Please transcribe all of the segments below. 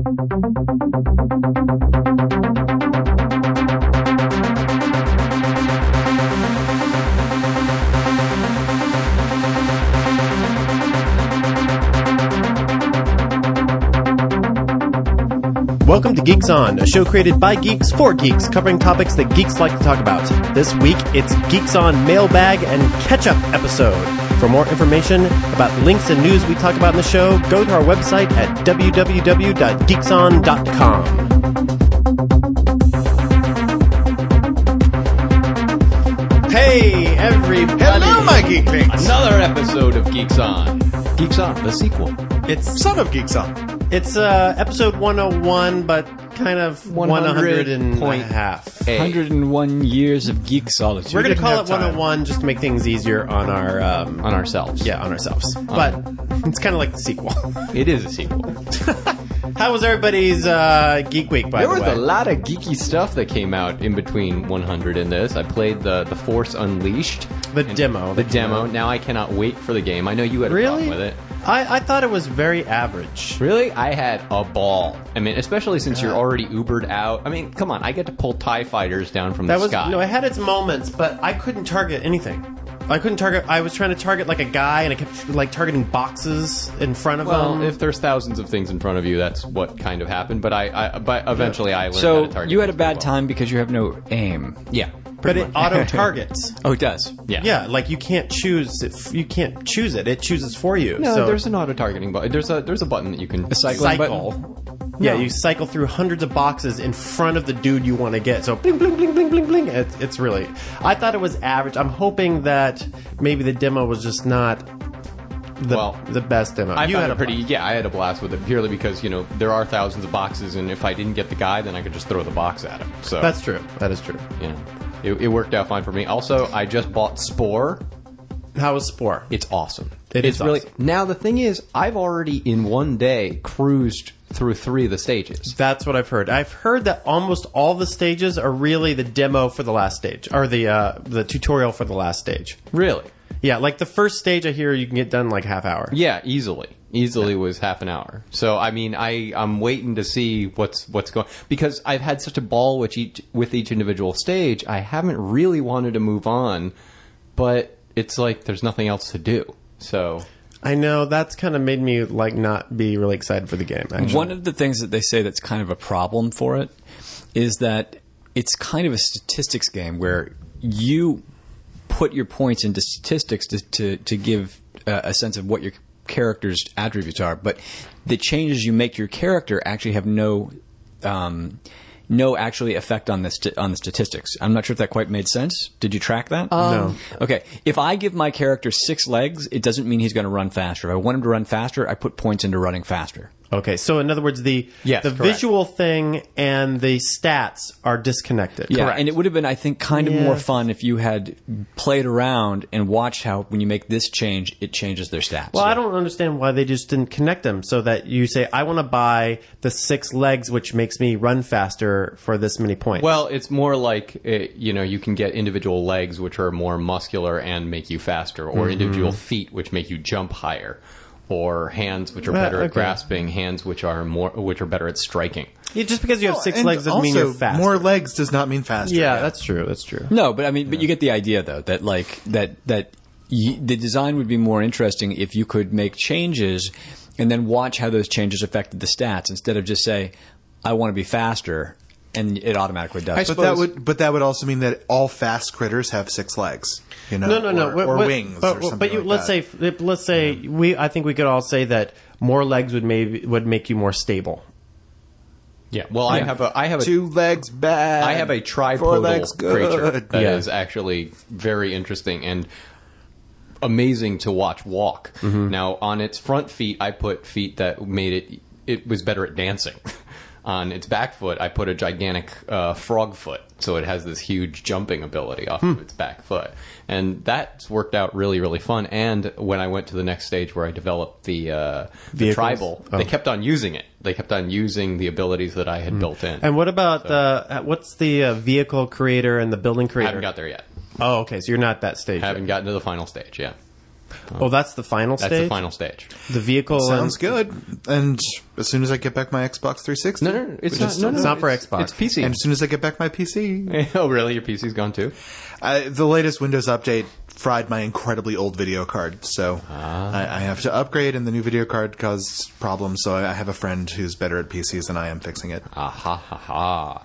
Welcome to Geeks On, a show created by geeks for geeks, covering topics that geeks like to talk about. This week, it's Geeks On Mailbag and Catch-Up episode. For more information about links and news we talk about in the show, go to our website at www.geekson.com. Hey, everybody! Hello, my geeklings! Another episode of Geeks On. Geeks On, the sequel. It's Son of Geeks On. It's episode 101, but kind of 100 and a half. 101 years of geeksolitude. We're going to call it have time. 101 just to make things easier on our... on ourselves. Yeah, on ourselves. But it's kind of like the sequel. It is a sequel. How was everybody's Geek Week, by There the was way? a lot of geeky stuff that came out in between 100 and this. I played the Force Unleashed. The demo. The demo. Now I cannot wait for the game. I know you had a Really? problem with it. I thought it was very average. Really? I had a ball. I mean, especially since you're already Ubered out. I mean, come on. I get to pull TIE fighters down from the sky. No, it had its moments, but I couldn't target anything. I couldn't target... I was trying to target like a guy, and I kept like targeting boxes in front of Well, him. if there's thousands of things in front of you, that's what kind of happened. But but eventually I learned how to So target. you had a things bad pretty time because you have no aim. well. Yeah. but it auto-targets. Oh, it does. Yeah. Yeah, like you can't choose it. You can't choose it. It chooses for you. No, so there's an auto targeting button. There's a button that you can cycling cycle. Yeah, you cycle through hundreds of boxes in front of the dude you want to get. So bling, bling, bling, bling, bling, bling. It's really... I thought it was average. I'm hoping that maybe the demo was just not the best demo. I You found had it pretty. Yeah, I had a blast with it purely because there are thousands of boxes, and if I didn't get the guy, then I could just throw the box at him. So That's true. That is true. it worked out fine for me. Also, I just bought Spore. How was Spore? It's awesome. It's really awesome. Now the thing is, I've already in one day cruised through 3 of the stages. That's what I've heard. I've heard that almost all the stages are really the demo for the last stage, or the tutorial for the last stage. Really? Yeah, like the first stage I hear you can get done in like half hour. Yeah, easily was half an hour. So I mean, I'm waiting to see what's going, because I've had such a ball with each individual stage. I haven't really wanted to move on, but it's like there's nothing else to do. So I know, that's kind of made me like not be really excited for the game. Actually. One of the things that they say that's kind of a problem for it is that it's kind of a statistics game where you put your points into statistics to give a sense of what your character's attributes are, but the changes you make to your character actually have no actually effect on the statistics. I'm not sure if that quite made sense. Did you track that? No. Okay. If I give my character 6 legs, it doesn't mean he's going to run faster. If I want him to run faster, I put points into running faster. Okay, so in other words, the correct. visual thing and the stats are disconnected. Yeah, Correct. and it would have been, I think, kind of more fun if you had played around and watched how, when you make this change, it changes their stats. Well, I don't understand why they just didn't connect them so that you say, I want to buy the 6 legs, which makes me run faster for this many points. well, it's more like you can get individual legs which are more muscular and make you faster, or individual feet which make you jump higher, or hands which are better at grasping, hands which are better at striking. Yeah, just because you have 6 And legs doesn't mean you're fast. more legs does not mean faster. Yeah, that's true. That's true. No, but I mean, but you get the idea, though, that the design would be more interesting if you could make changes and then watch how those changes affected the stats instead of just say, I want to be faster, and it automatically does. But that would also mean that all fast critters have 6 legs. No. Or wings, or something But like let's say I think we could all say that more legs would make you more stable. Yeah. Well, I have a 2 legs bad. I have a 4 legs tripodal good. creature that is actually very interesting and amazing to watch walk. Now, on its front feet, I put feet that made it was better at dancing. On its back foot, I put a gigantic frog foot, so it has this huge jumping ability off of its back foot. And that's worked out really, really fun. And when I went to the next stage where I developed the tribal, they kept on using it. They kept on using the abilities that I had built in. And what about what's the vehicle creator and the building I creator? haven't got there yet. Oh, okay. So you're not that stage. Haven't yet. gotten to the final stage, yeah. Oh, that's the final That's stage? the final stage. The vehicle Sounds good. And as soon as I get back my Xbox 360. No, it's which not. is- No, It's not for Xbox. It's PC. And as soon as I get back my PC. Oh, really? Your PC's gone too? The latest Windows update fried my incredibly old video card, so I have to upgrade, and the new video card caused problems, so I have a friend who's better at PCs than I am fixing it. Ha ha ha.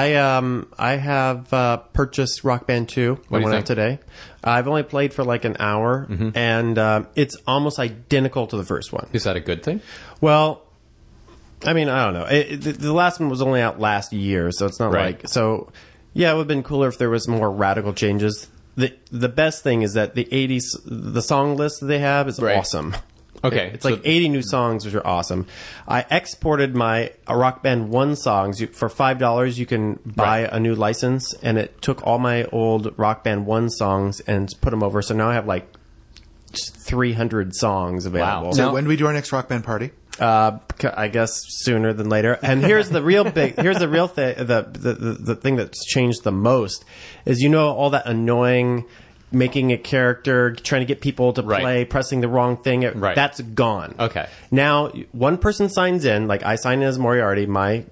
I have purchased Rock Band 2. What do you went think? out today. I've only played for like an hour, and it's almost identical to the first one. Is that a good thing? Well, I mean, I don't know. The last one was only out last year, so it's not Right. like so. Yeah, it would have been cooler if there was more radical changes. The best thing is that the 80s, the song list that they have is Right. awesome. Okay, It's so- like 80 new songs, which are awesome. I exported my Rock Band 1 songs. For $5, you can buy Right. a new license, and it took all my old Rock Band 1 songs and put them over. So now I have like just 300 songs available. Wow. So Now- when do we do our next Rock Band party? I guess sooner than later. And here's the real thing. The thing that's changed the most is all that annoying making a character, trying to get people to Right. play, pressing the wrong thing. Right. That's gone. Okay. Now one person signs in, like I sign in as Moriarty, my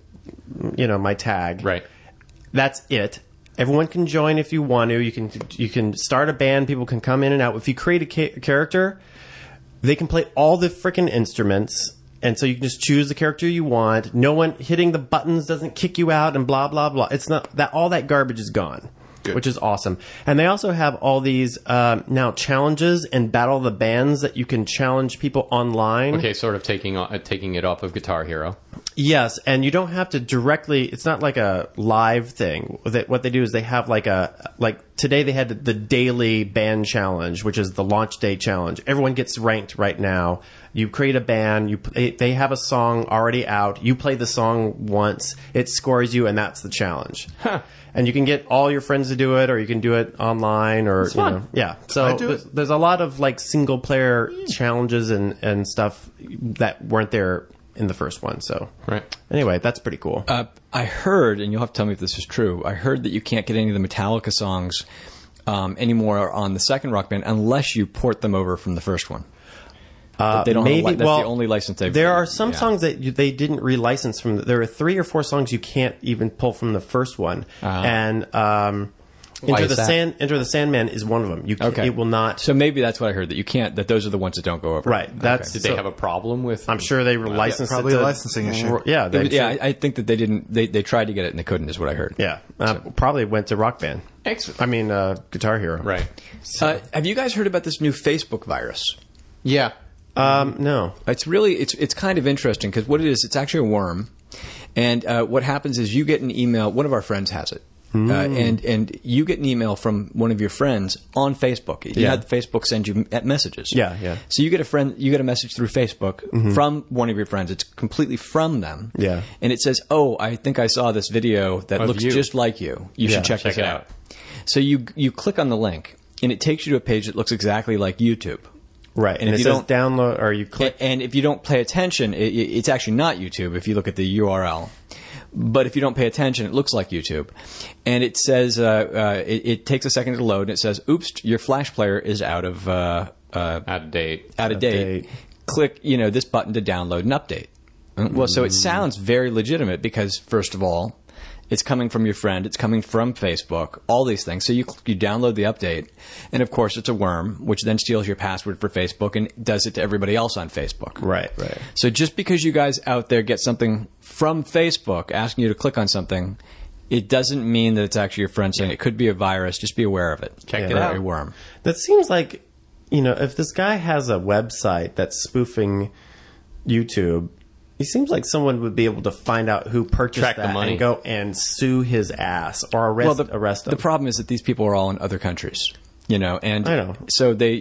tag. Right. That's it. Everyone can join if you want to. You can start a band. People can come in and out. If you create a character, they can play all the freaking instruments. And so you can just choose the character you want. No one hitting the buttons doesn't kick you out and blah, blah, blah. It's not that all that garbage is gone, Good. which is awesome. And they also have all these now challenges and Battle of the Bands that you can challenge people online. Okay, sort of taking it off of Guitar Hero. Yes, and you don't have to directly. It's not like a live thing. What they do is they have like today they had the daily band challenge, which is the launch day challenge. Everyone gets ranked right now. You create a band. They have a song already out. You play the song once. It scores you, and that's the challenge. And you can get all your friends to do it, or you can do it online, or fun. yeah. So do it. there's a lot of like single player challenges and stuff that weren't there in the first one. So Right. anyway, that's pretty cool. I heard, and you'll have to tell me if this is true, I heard that you can't get any of the Metallica songs anymore on the second Rock Band unless you port them over from the first one. That they don't have that's the only license they've There are some yeah. songs that they didn't relicense from. There are 3 or 4 songs you can't even pull from the first one, and Enter is that? Enter the Sandman is one of them. You Okay. it will not. So maybe that's what I heard, that you can't, that those are the ones that don't go over. Right. That's Did they have a problem with? I'm sure they licensed probably it to, a licensing issue. Yeah, It was- they, I think that they didn't, they tried to get it and they couldn't, is what I heard. yeah. Probably went to Rock Band. Excellent. I mean, Guitar Hero. Right. Have you guys heard about this new Facebook virus? Yeah. No. It's really it's kind of interesting because what it is, it's actually a worm, and what happens is you get an email. One of our friends has it, and you get an email from one of your friends on Facebook. You Yeah. had Facebook send you messages. Yeah, yeah. So you get a message through Facebook from one of your friends. It's completely from them. Yeah. and it says, "Oh, I think I saw this video that Of looks you. just like you. You Yeah. should check Check this it out." out. So you click on the link, and it takes you to a page that looks exactly like YouTube. Right. And if it you says don't- download, or you click. And if you don't pay attention, it's actually not YouTube if you look at the URL. But if you don't pay attention, it looks like YouTube. And it says, it takes a second to load, and it says, "Oops, your Flash player is out of Out of date. date. Click, this button to download an update." Well, so it sounds very legitimate because, first of all, it's coming from your friend. It's coming from Facebook. All these things. So you download the update, and of course it's a worm, which then steals your password for Facebook and does it to everybody else on Facebook. Right. Right. So just because you guys out there get something from Facebook asking you to click on something, it doesn't mean that it's actually your friend saying it could be a virus. Just be aware of it. Check it Or out. A worm. That seems like, if this guy has a website that's spoofing YouTube, he seems like someone would be able to find out who purchased Track the that money. and go and sue his ass or arrest him. The problem is that these people are all in other countries, and I know. So they,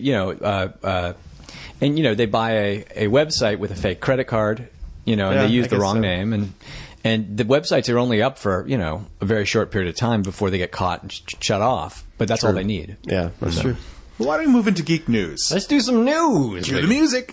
they buy a website with a fake credit card, and Yeah, they use I the guess wrong so. name, and the websites are only up for a very short period of time before they get caught and shut off. But that's all they need. Yeah, that's true. Well, why don't we move into geek news? Let's do some news. Cue the music.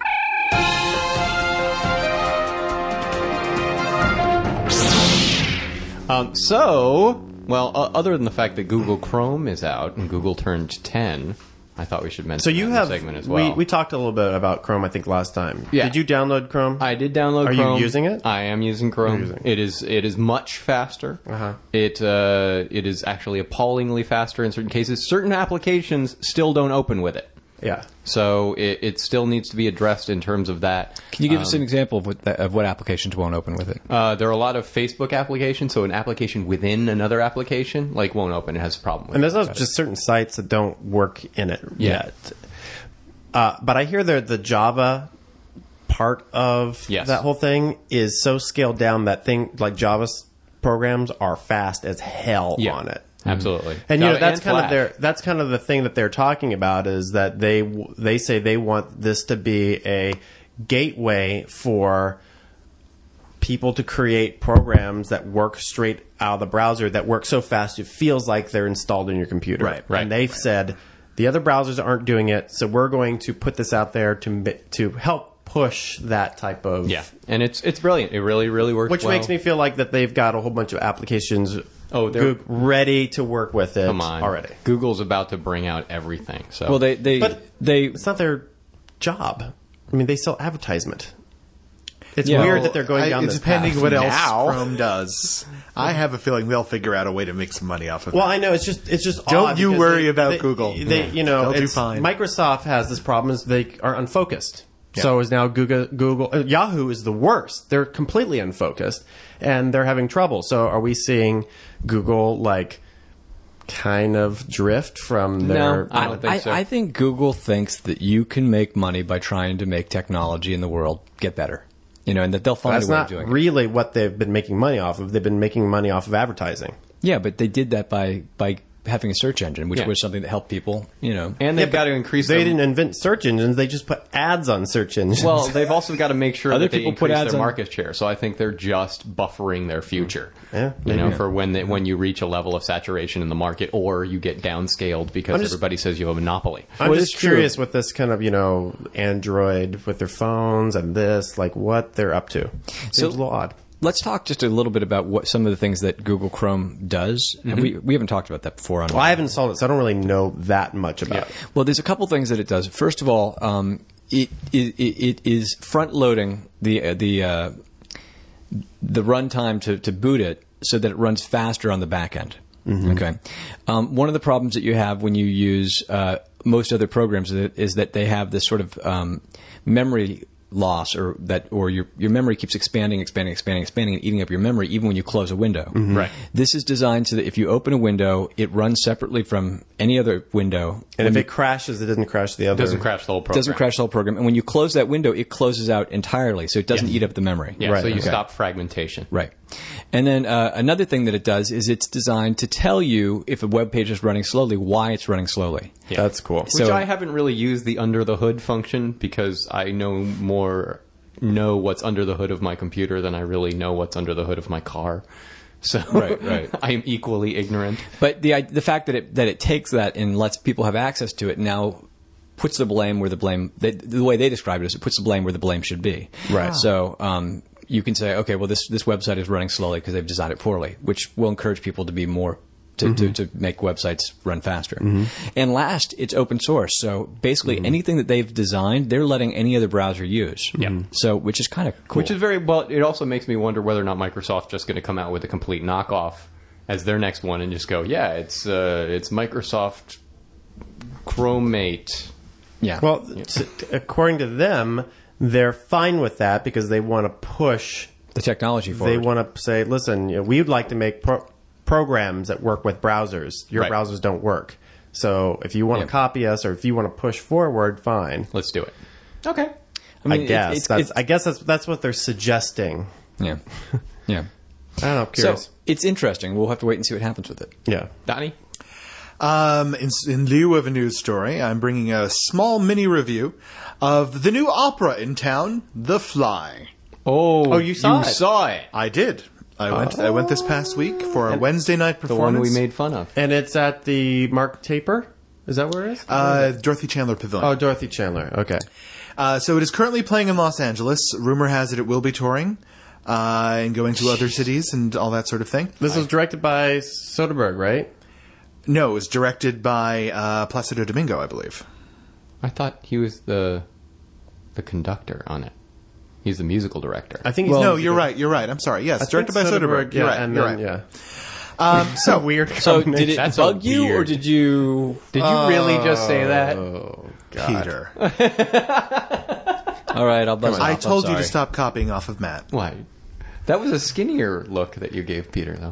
Other than the fact that Google Chrome is out and Google turned 10, I thought we should mention So you that in have the segment as well. we talked a little bit about Chrome, I think, last time. Yeah. Did you download Chrome? I did download Are Chrome. you using it? I am using Chrome. You're using It is much faster. Uh-huh. It is actually appallingly faster in certain cases. Certain applications still don't open with it. Yeah. So it still needs to be addressed in terms of that. Can you give us an example of what applications won't open with it? There are a lot of Facebook applications, so an application within another application won't open. It has a problem with And it. there's not just certain sites that don't work in it Yeah. yet. But I hear that the Java part of Yes. that whole thing is so scaled down that Java programs are fast as hell on it. Absolutely. And you know Java that's kind of the thing that they're talking about is that they say they want this to be a gateway for people to create programs that work straight out of the browser that work so fast it feels like they're installed in your computer. Right. And they've said the other browsers aren't doing it, so we're going to put this out there to help push that type of and it's brilliant. It really, really works which well. makes me feel like that they've got a whole bunch of applications they're ready to work with it Come on. already. Google's about to bring out everything. So Well, they It's not their job. I mean, they sell advertisement. It's Yeah. weird that they're going down It's this depending path what else now. Chrome does. I have a feeling they'll figure out a way to make some money off of it. Well, I know it's just Don't odd you because worry about Google. They They'll do it's, fine. Microsoft has this problem is they are unfocused. Yeah. So is now Google. Yahoo is the worst. They're completely unfocused and they're having trouble. So are we seeing Google kind of drift from their? No, I don't think so. I think Google thinks that you can make money by trying to make technology in the world get better. And that they'll find That's a way not of doing it. really what they've been making money off of. They've been making money off of advertising. Yeah, but they did that by having a search engine, which Yeah. was something that helped people. and they've got to increase. They their- didn't invent search engines. They just put ads on search engines. Well, they've also got to make sure Other that they people put increase ads their on- market share. So I think they're just buffering their future. Yeah, For when you reach a level of saturation in the market, or you get downscaled because everybody says you have a monopoly. I'm Well, just it's true. curious with this kind of, Android with their phones and this, what they're up to. Seems a little odd. Let's talk just a little bit about what some of the things that Google Chrome does. And we haven't talked about that before. Well, I haven't installed it, so I don't really know that much about it. Well, there's a couple things that it does. First of all, it is front loading the runtime to boot it so that it runs faster on the back end. Okay. One of the problems that you have when you use most other programs is that they have this sort of memory loss, or your memory keeps expanding and eating up your memory even when you close a window. Right. This is designed so that if you open a window, it runs separately from any other window. And if it crashes, it doesn't crash the other. Doesn't crash the whole program. Doesn't crash the whole program. And when you close that window, it closes out entirely, so it doesn't eat up the memory. Yeah, Right, so you okay. stop fragmentation. Right. And then another thing that it does is it's designed to tell you if a web page is running slowly, why it's running slowly. Yeah. That's cool. Which So- I haven't really used the under the hood function because I know what's under the hood of my computer than I really know what's under the hood of my car. So Right. I am equally ignorant. But the fact that it takes that and lets people have access to it now puts the blame where the way they describe it is it puts the blame where the blame should be. Right. So you can say, okay, well this website is running slowly because they've designed it poorly, which will encourage people to be more to make websites run faster. And last, it's open source. So basically anything that they've designed, they're letting any other browser use. Yeah. So which is kind of cool. Which is very well. It also makes me wonder whether or not Microsoft's just going to come out with a complete knockoff as their next one and just go, yeah, it's Microsoft Chromemate. yeah. Well, according to them, they're fine with that because they want to push. the technology forward. They want to say, listen, we'd like to make programs that work with browsers. Your Right. browsers don't work. So if you want to Yeah. copy us or if you want to push forward, fine. Let's do it. Okay. I guess that's what they're suggesting. Yeah. Yeah. I don't know. I'm curious. So it's interesting. We'll have to wait and see what happens with it. Yeah. Donnie? In lieu of a news story, I'm bringing a small mini review of the new opera in town, The Fly. Oh, you saw it. saw it. I did. I went this past week for a Wednesday night The performance. one we made fun of. And it's at the Mark Taper? Is that where it is? Dorothy Chandler Pavilion. Oh, Dorothy Chandler. Okay. So it is currently playing in Los Angeles. Rumor has it will be touring and going to other cities and all that sort of thing. This was directed by Soderbergh, right? No, it was directed by Placido Domingo, I believe. I thought he was the conductor on it. He's the musical director. I think he's No, you're right. I'm sorry. Yes, directed by Soderbergh. You're right. and You're then, right. yeah. So Weird. So did it That's bug you, or weird. did you? Did you really just say that? Oh, God. Peter, All right, I'll bust it I off. told I'm you to sorry. stop copying off of Matt. Why? That was a skinnier look that you gave Peter, though.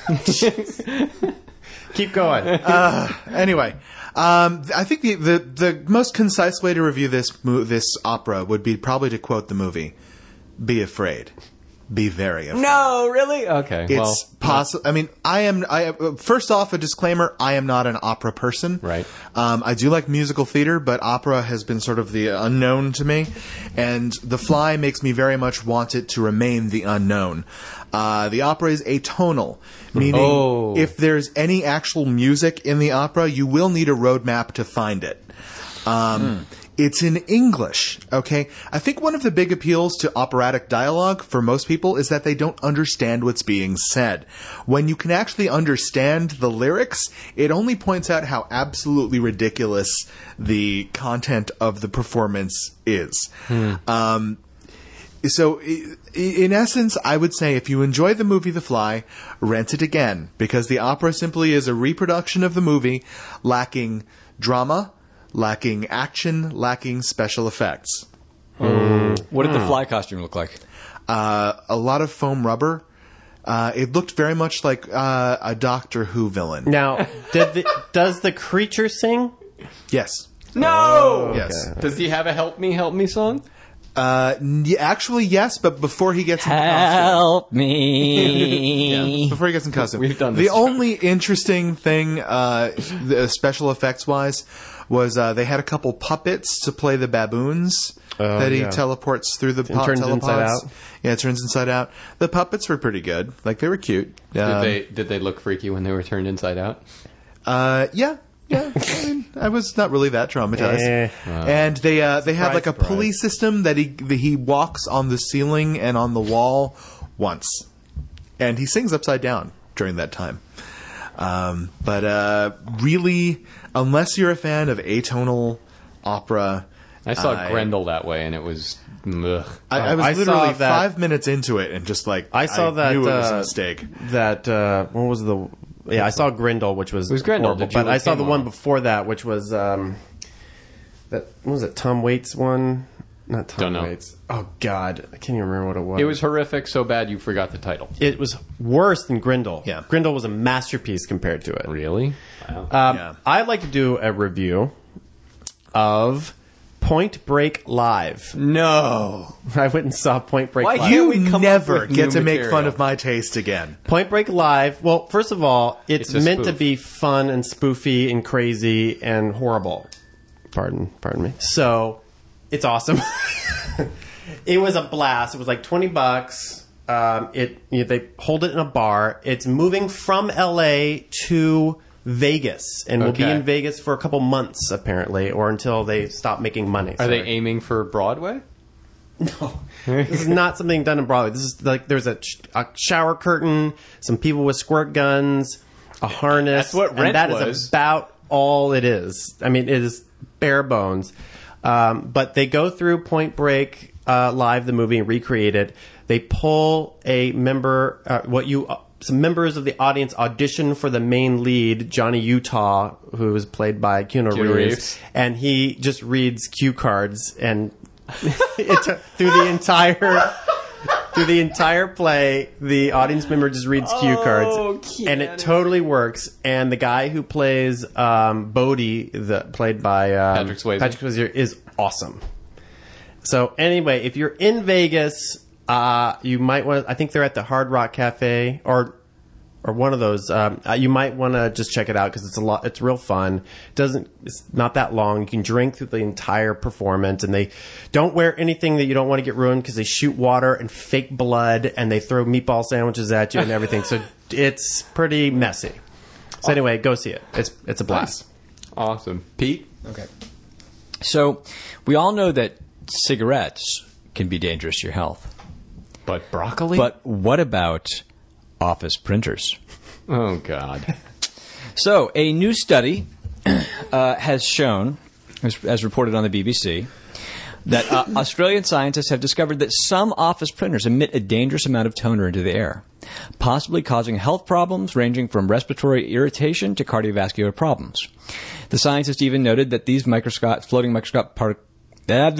Keep going. Anyway, I think the most concise way to review this opera would be probably to quote the movie: "Be afraid, be very afraid." No, really? Okay. It's possible. I mean, first off, a disclaimer: I am not an opera person. Right. I do like musical theater, but opera has been sort of the unknown to me, and The Fly makes me very much want it to remain the unknown. The opera is atonal, meaning if there's any actual music in the opera, you will need a roadmap to find it. It's in English, okay? I think one of the big appeals to operatic dialogue for most people is that they don't understand what's being said. When you can actually understand the lyrics, it only points out how absolutely ridiculous the content of the performance is. So, in essence, I would say if you enjoy the movie The Fly, rent it again, because the opera simply is a reproduction of the movie, lacking drama, lacking action, lacking special effects. What did the fly costume look like? A lot of foam rubber. It looked very much like a Doctor Who villain. Now, does the creature sing? Yes. no! Yes. Does he have a help me song? Actually, yes, but before he gets in costume. Help me. Before he gets in costume. We've done the this. only interesting thing, the special effects wise, was they had a couple puppets to play the baboons that he yeah. teleports through the turns telepods. inside out. Yeah, it turns inside out. The puppets were pretty good. Like, they were cute. Did they look freaky when they were turned inside out? Yeah. I mean, I was not really that traumatized. And they had like a pulley system that he walks on the ceiling and on the wall once, and he sings upside down during that time. But really, unless you're a fan of atonal opera, I saw Grendel that way, and it was... Ugh. I was I literally saw that- 5 minutes into it and just like I saw that. knew it was a mistake. That what was the? Yeah, I saw Grindel, which was Grendel. horrible, Did you but I look saw the him one up? before that, which was that. What was it? Tom Waits one? Not Tom Don't know. Waits. Oh God, I can't even remember what it was. It was horrific, so bad you forgot the title. It was worse than Grindel. Yeah. Grindel was a masterpiece compared to it. Really? Yeah. I'd like to do a review of Point Break Live. No. I went and saw Point Break Why Live. you- You we come up never with get new to make fun material. of my taste again. Point Break Live. Well, first of all, it's It's a meant to spoof. be fun and spoofy and crazy and horrible. Pardon me. So, it's awesome. It was a blast. It was like $20. They hold it in a bar. It's moving from LA to Vegas, and will be Okay. in Vegas for a couple months apparently, or until they stop making money. Are they aiming for Broadway? No, this is not something done in Broadway. This is like there's a shower curtain, some people with squirt guns, a harness. That's what Rent and that was. is about all it is. I mean, it is bare bones. But they go through Point Break Live, the movie, and recreate it. They pull a member, some members of the audience audition for the main lead, Johnny Utah, who is played by Keanu Reeves, Reeves. and he just reads cue cards and through the entire play, the audience member just reads cue cards, and it totally works. And the guy who plays Bodhi, played by Patrick Swayze. is awesome. So anyway, if you're in Vegas, you might want. I think they're at the Hard Rock Cafe or one of those. You might want to just check it out because it's real fun. It's not that long. You can drink through the entire performance, and they don't wear anything that you don't want to get ruined because they shoot water and fake blood, and they throw meatball sandwiches at you and everything. So it's pretty messy. So anyway, go see it. It's a blast. Awesome. Pete? Okay. So, we all know that cigarettes can be dangerous to your health. But broccoli? But what about office printers? Oh, God. So, a new study has shown, as reported on the BBC, that Australian scientists have discovered that some office printers emit a dangerous amount of toner into the air, possibly causing health problems ranging from respiratory irritation to cardiovascular problems. The scientists even noted that these floating microscopic particles... Why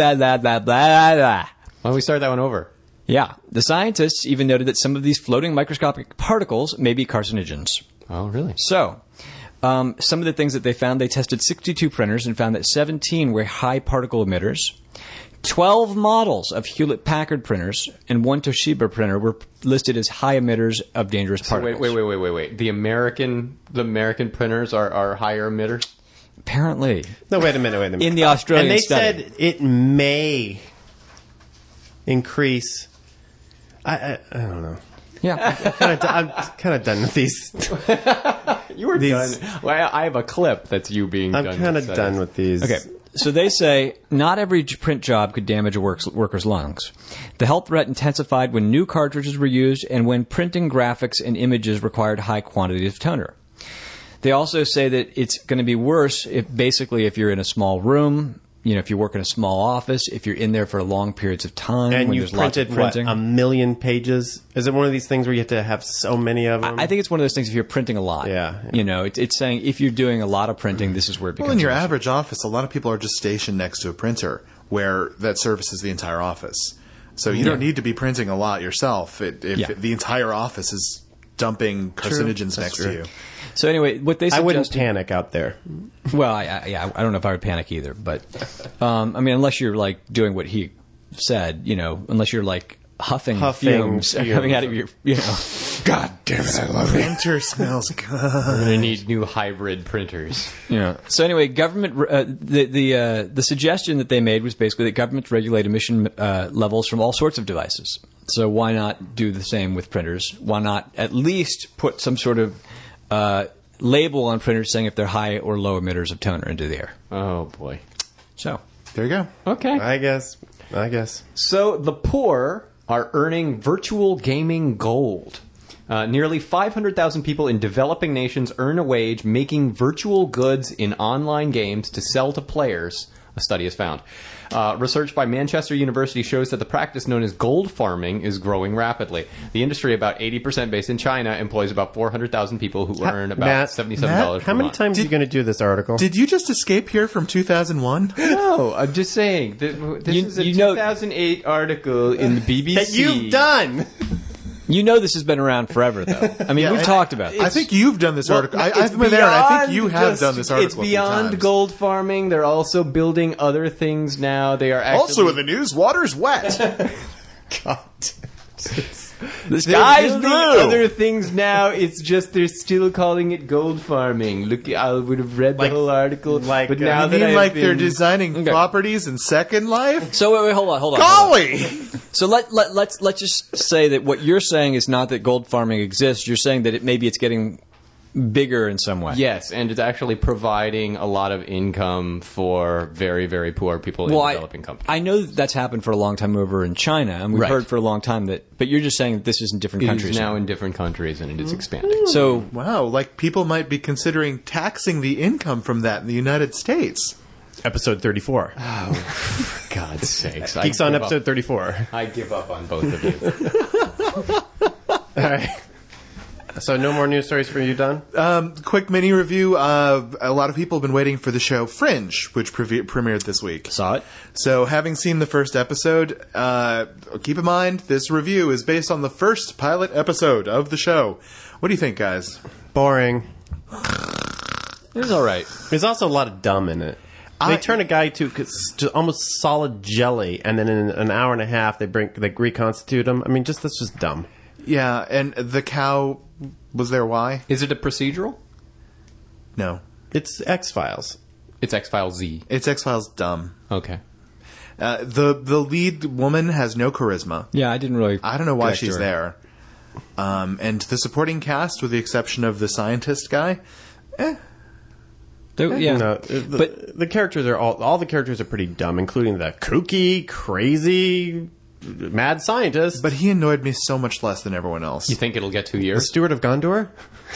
don't we start that one over? Yeah. The scientists even noted that some of these floating microscopic particles may be carcinogens. Oh, really? So, some of the things that they found, they tested 62 printers and found that 17 were high particle emitters. 12 models of Hewlett-Packard printers and one Toshiba printer were listed as high emitters of dangerous particles. Wait. The American printers are higher emitters? Apparently. No, wait a minute. In the Australian and they study. said it may increase. I don't know. Yeah. I'm kind of done with these. You were done. Well, I have a clip that's you being done. I'm kind of done with these. Okay. So they say not every print job could damage a worker's lungs. The health threat intensified when new cartridges were used and when printing graphics and images required high quantities of toner. They also say that it's going to be worse if you're in a small room, if you work in a small office, if you're in there for long periods of time. And when you've there's lots of printed, printing. a million pages? Is it one of these things where you have to have so many of them? I think it's one of those things if you're printing a lot. Yeah. It's saying if you're doing a lot of printing, this is where it becomes Well, in your an issue. average office, a lot of people are just stationed next to a printer where that services the entire office. So you don't need to be printing a lot yourself if the entire office is dumping carcinogens next to you. So anyway, what they I suggest... wouldn't panic out there. Well, I don't know if I would panic either, but unless you're like doing what he said, unless you're like huffing fumes coming out of your, God damn it, I love it. Printer smells good. We're going to need new hybrid printers. Yeah. So anyway, government the suggestion that they made was basically that governments regulate emission levels from all sorts of devices. So why not do the same with printers? Why not at least put some sort of label on printers saying if they're high or low emitters of toner into the air? Oh, boy. So There you go. Okay. I guess. So the poor are earning virtual gaming gold. Nearly 500,000 people in developing nations earn a wage making virtual goods in online games to sell to players, a study has found. Research by Manchester University shows that the practice known as gold farming is growing rapidly. The industry, about 80% based in China, employs about 400,000 people who earn about $77 per How many month. times are you going to do this article? Did you just escape here from 2001? No, I'm just saying. This is a 2008 article in the BBC. that you've done? this has been around forever, though. I mean, we've talked about this. I think you've done this article. I've been there, and I think you have done this article. It's beyond gold farming. They're also building other things now. They are actually... Also in the news, water's wet. God. The They're sky's building blue. other things now. It's just they're still calling it gold farming. Look, I would have read the whole article, but now You that mean I've like they're been- designing properties in Second Life? So wait, hold on. Golly! So let's just say that what you're saying is not that gold farming exists. You're saying that maybe it's getting bigger in some way. Yes, and it's actually providing a lot of income for very, very poor people in developing countries. I know that's happened for a long time over in China, and we've Right. heard for a long time that. But you're just saying that this is in different It countries is now in different countries, and it is expanding. So Wow, like people might be considering taxing the income from that in the United States. Episode 34. For God's sakes. Geeks on episode 34. I give up on both of you. All right. So no more news stories for you, Don? Quick mini review. A lot of people have been waiting for the show Fringe, which premiered this week. saw it. So, having seen the first episode, keep in mind this review is based on the first pilot episode of the show. What do you think, guys? Boring. It was all right. There's also a lot of dumb in it. They turn a guy to almost solid jelly, and then in an hour and a half they reconstitute him. I mean, that's just dumb. Yeah, and the cow was there. Why? Is it a procedural? No, It's X-Files. It's X-Files Z. it's X-Files dumb. Okay. The lead woman has no charisma. Yeah, I didn't really. I don't know why connect to she's her. there. And the supporting cast, with the exception of the scientist guy, Yeah, No, but the characters are all the characters are pretty dumb, including the kooky, crazy mad scientist. But he annoyed me so much less than everyone else. You think it'll get 2 the years? Steward of Gondor?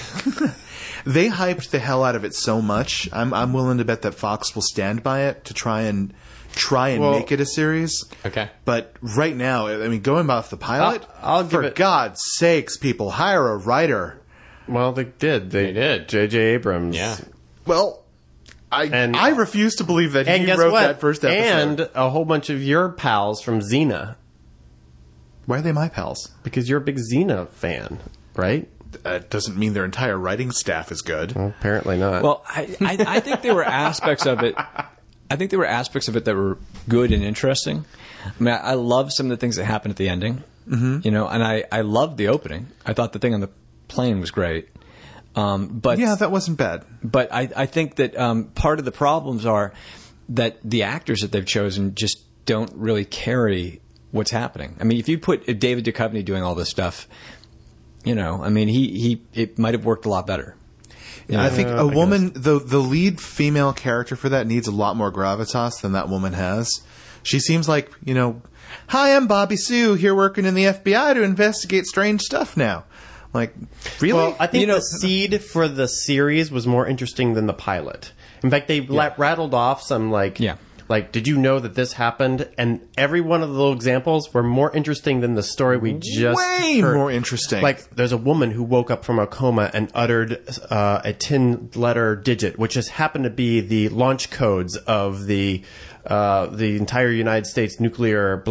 They hyped the hell out of it so much. I'm willing to bet that Fox will stand by it to try and Well- make it a series. Okay. But right now, I mean, going off the pilot, I'll give for it- God's sakes, people, hire a writer. Well, they did. They did. J.J. Abrams. Yeah. Well, And- I refuse to believe that And he guess wrote what? that first episode. And a whole bunch of your pals from Xena. Why are they my pals? Because you're a big Xena fan, right? Doesn't mean their entire writing staff is good. Well, apparently not. Well, I think there were aspects of it. I think there were aspects of it that were good and interesting. I mean, I love some of the things that happened at the ending. Mm-hmm. You know, and I loved the opening. I thought the thing on the plane was great. But Yeah, that wasn't bad. But I think that part of the problems are that the actors that they've chosen just don't really carry what's happening. I mean, if you put David Duchovny doing all this stuff, you know, I mean, it might have worked a lot better. I think a woman, the lead female character for that needs a lot more gravitas than that woman has. She seems like, you know, hi, I'm Bobby Sue, here working in the FBI to investigate strange stuff now. Like, really? Well, I think You know- the seed for the series was more interesting than the pilot. In fact, they rattled off some like, did you know that this happened? And every one of the little examples were more interesting than the story we just Way heard. more interesting. Like, there's a woman who woke up from a coma and uttered a 10-letter digit, which just happened to be the launch codes of the entire United States nuclear,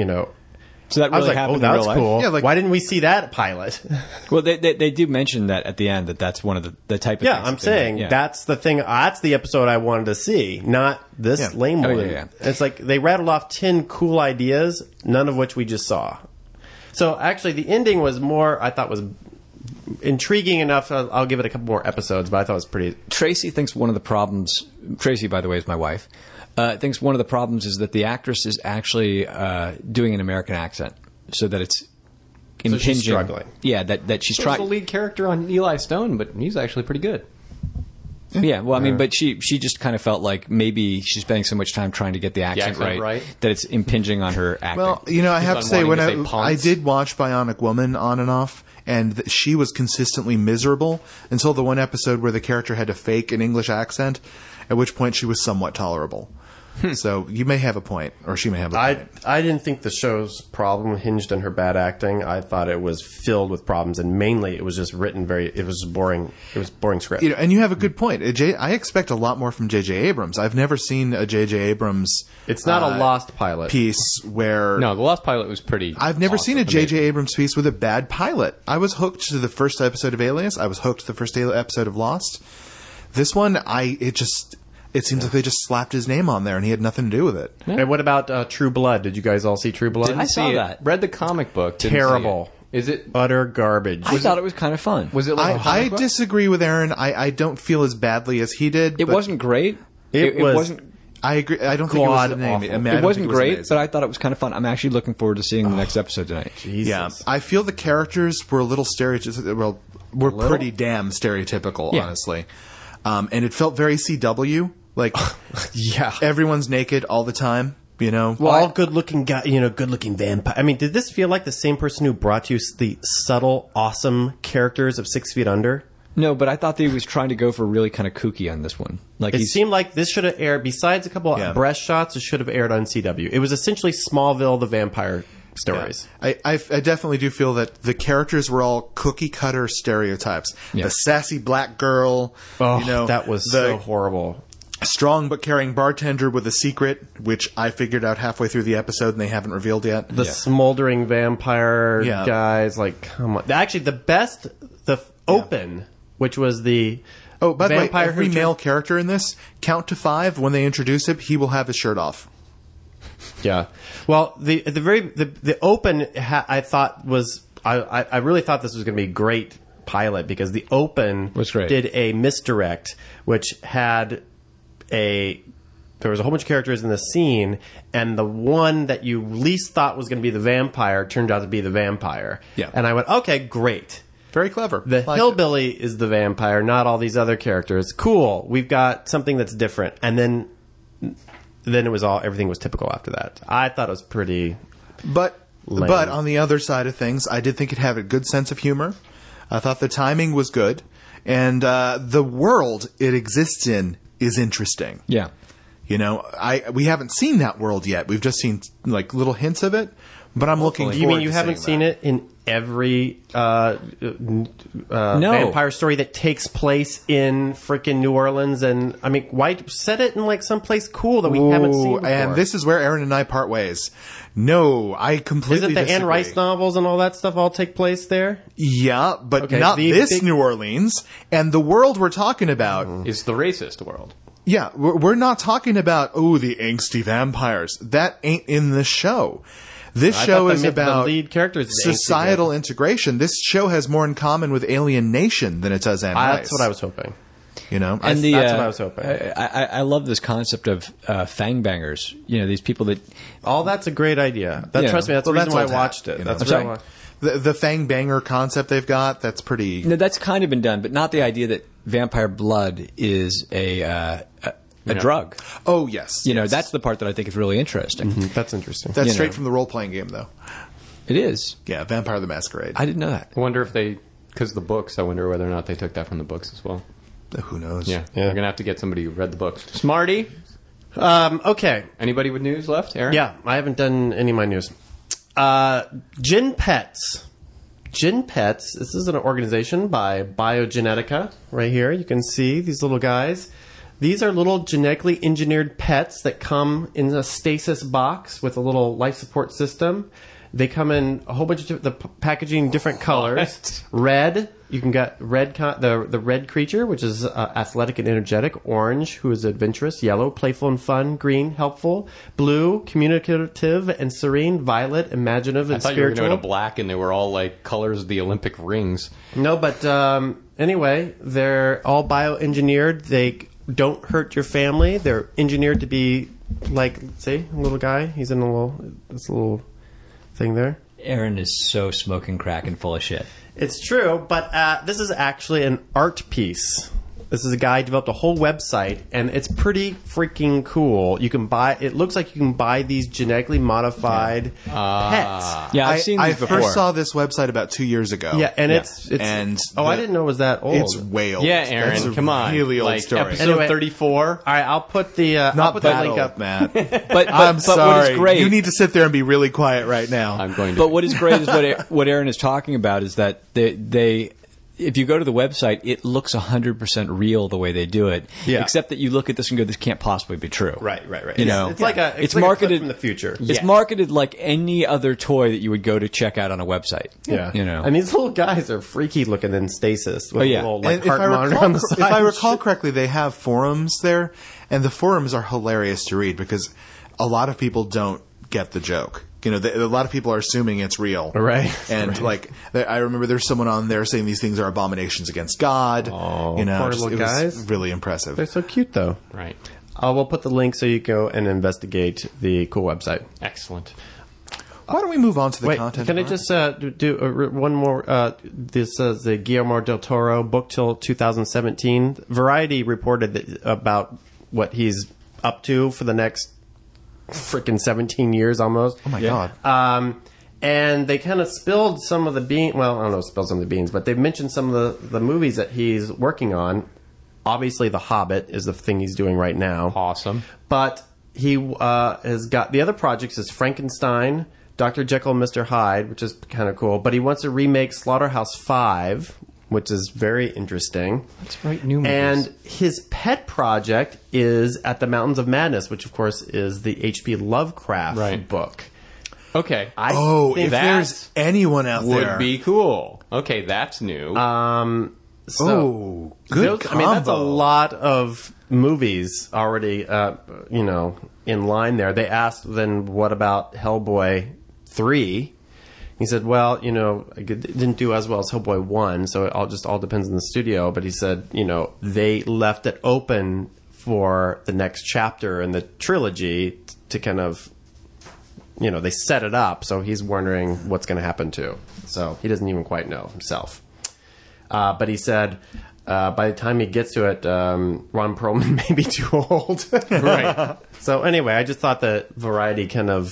So that I was really like, happened oh, in that's real life. cool. Yeah, like- Why didn't we see that pilot? Well, they do mention that at the end that's one of the type of Yeah, things I'm that they saying make. Yeah. that's the thing. That's the episode I wanted to see, not this Yeah. lame Oh, one. yeah. It's like they rattled off 10 cool ideas, none of which we just saw. So actually, the ending was more. I thought was intriguing enough. I'll give it a couple more episodes, but I thought it was pretty. Tracy thinks one of the problems. Tracy, by the way, is my wife. Thinks one of the problems is that the actress is actually doing an American accent, so that it's impinging. she's struggling. Yeah, that she's She's the trying. lead character on Eli Stone, but he's actually pretty good. Yeah, well, I mean, but she just kind of felt like maybe she's spending so much time trying to get the accent, accent right. that it's impinging on her acting. Well, you know, I have to say, when wanting to say I punts. did watch Bionic Woman on and off, and she was consistently miserable until the one episode where the character had to fake an English accent, at which point she was somewhat tolerable. So you may have a point, or she may have a point. I didn't think the show's problem hinged on her bad acting. I thought it was filled with problems, and mainly it was just written it was boring. It was boring script. You know, and you have a good point. I expect a lot more from J.J. Abrams. I've never seen a J.J. Abrams It's not a lost pilot. piece where No, the Lost Pilot was pretty. I've never awesome. seen a J.J. Amazing. Abrams piece with a bad pilot. I was hooked to the first episode of Alias. I was hooked to the first episode of Lost. This one, it seems like they just slapped his name on there, and he had nothing to do with it. And what about True Blood? Did you guys all see True Blood? I saw See it. that. Read the comic book. didn't see Terrible. it. Is it? Utter garbage. I thought it was kind of fun. Was it like? a I comic book? disagree with Aaron. I don't feel as badly as he did. It but wasn't great. It It was wasn't. I agree. I don't think it was the name. God-awful. I mean, I It don't wasn't think great, amazing. but I thought it was kind of fun. I'm actually looking forward to seeing the next episode tonight. Jesus. Yeah, I feel the characters were a little stereotypical. Well, were pretty damn stereotypical, Yeah. honestly. And it felt very CW. Like, Yeah. everyone's naked all the time. You know, All good-looking guy, good-looking vampire. I mean, did this feel like the same person who brought you the subtle, awesome characters of 6 Feet Under? No, but I thought that he was trying to go for really kind of kooky on this one. Like It seemed like this should have aired, besides a couple Yeah. of breast shots, it should have aired on CW. It was essentially Smallville, the vampire stories. I definitely do feel that the characters were all cookie cutter stereotypes. Yeah. The sassy black girl. Oh, that was the so horrible. strong but caring bartender with a secret, which I figured out halfway through the episode and they haven't revealed yet. The smoldering vampire Yeah. guys, like, come on. Actually, the open, which was the Oh, by the way, vampire every who male character in this, count to 5 when they introduce him, he will have his shirt off. Yeah. Well, the open I thought was I really thought this was going to be a great pilot because the open Was great. did a misdirect which had there was a whole bunch of characters in the scene, and the one that you least thought was going to be the vampire turned out to be the vampire. Yeah. And I went, okay, great. Very clever. The Liked it. hillbilly is the vampire, not all these other characters. Cool. We've got something that's different. And then it was everything was typical after that. I thought it was pretty. But lame. But on the other side of things, I did think it had a good sense of humor. I thought the timing was good, and the world it exists in is interesting. Yeah. You know, we haven't seen that world yet. We've just seen like little hints of it, but I'm looking forward to you mean you haven't seeing seen that. it in every vampire story that takes place in freaking New Orleans? And I mean, why set it in like someplace cool that we haven't seen before? And this is where Aaron and I part ways. No, I completely Isn't the disagree. Anne Rice novels and all that stuff all take place there? Yeah, but Okay, not the this big- New Orleans. And the world we're talking about, Is the racist world. yeah, we're not talking about, the angsty vampires. That ain't in the show. This I show thought is the about lead character is the angsty societal integration. This show has more in common with Alien Nation than it does Anne Rice. That's what I was hoping. You know? And that's what I was hoping. I love this concept of fangbangers. You know, these people that. All that's a great idea. Yeah. Trust me, that's the Well, reason why I old hat, watched it. you know. That's I'm why I sorry? the Fang Banger concept they've got, that's pretty... No, that's kind of been done, but not the idea that vampire blood is a drug. Oh, yes. You know, yes. that's the part that I think is really interesting. That's interesting. That's you straight know. from the role-playing game, though. It is. Yeah, Vampire the Masquerade. I didn't know that. I wonder if they, because the books, I wonder whether or not they took that from the books as well. Who knows? Yeah. We're going to have to get somebody who read the books. Smarty? Okay. Anybody with news left? Aaron? Yeah, I haven't done any of my news. Gin Pets. Gin Pets, this is an organization by Biogenetica. Right here, you can see these little guys. These are little genetically engineered pets that come in a stasis box with a little life support system. They come in a whole bunch of the packaging, different colors. Red, you can get red, the red creature, which is athletic and energetic. Orange, who is adventurous. Yellow, playful and fun. Green, helpful. Blue, communicative and serene. Violet, imaginative I and thought you were spiritual. going to black and they were all like colors of the Olympic rings. No, but anyway, they're all bioengineered. They don't hurt your family. They're engineered to be like, see, a little guy. He's in this little thing there. Aaron is so smoking crack and full of shit. It's true, but this is actually an art piece. This is a guy who developed a whole website, and it's pretty freaking cool. You can buy. It looks like you can buy these genetically modified pets. Yeah, I've seen I these before. first saw this website about 2 years ago. Yeah, and Yeah. it's And I the- didn't know it was that old. It's way old. Yeah, Aaron, That's a come on. really old like story. episode Anyway. 34. All right, I'll put the Not the that link old, up. Matt. but I'm but sorry. what is great? You need to sit there and be really quiet right now. I'm going to. But what is great is what Aaron is talking about is that they if you go to the website, it looks 100% real the way they do it. Yeah. Except that you look at this and go, this can't possibly be true. Right. You know, it's like a it's like marketed a clip from the future. It's marketed like any other toy that you would go to check out on a website. Yeah, You know. and these little guys are freaky looking in stasis with Oh, yeah. a little like And heart monitor on the if side. I recall correctly, they have forums there, and the forums are hilarious to read because a lot of people don't get the joke. You know, a lot of people are assuming it's real, Right. And like, I remember there's someone on there saying these things are abominations against God. Oh, you know, poor just- little it was guys. really impressive. They're so cute though. Right. We'll put the link so you go and investigate the cool website. Excellent. Why don't we move on to the Wait, content? can I of just do one more? This is the Guillermo del Toro book till 2017. Variety reported about what he's up to for the next freaking 17 years almost. Oh my God. And they kind of spilled some of the beans. Well, I don't know, spilled some of the beans, but they've mentioned some of the movies that he's working on. Obviously, The Hobbit is the thing he's doing right now. Awesome. But he has got the other projects is Frankenstein, Dr. Jekyll and Mr. Hyde, which is kind of cool. But he wants to remake Slaughterhouse-5, which is very interesting. Let's write new movies. And his pet project is At the Mountains of Madness, which of course is the H.P. Lovecraft Right. book. Okay. I Oh, think if that there's anyone out would there, be cool. Okay, that's new. oh, good those- I mean, that's a combo. lot of movies already, in line there. They asked, then what about Hellboy 3? He said, well, it didn't do as well as Hellboy 1, so it all depends on the studio. But he said, they left it open for the next chapter in the trilogy to kind of, they set it up. So he's wondering what's going to happen too. So he doesn't even quite know himself. But he said, by the time he gets to it, Ron Perlman may be too old. right. So anyway, I just thought that Variety kind of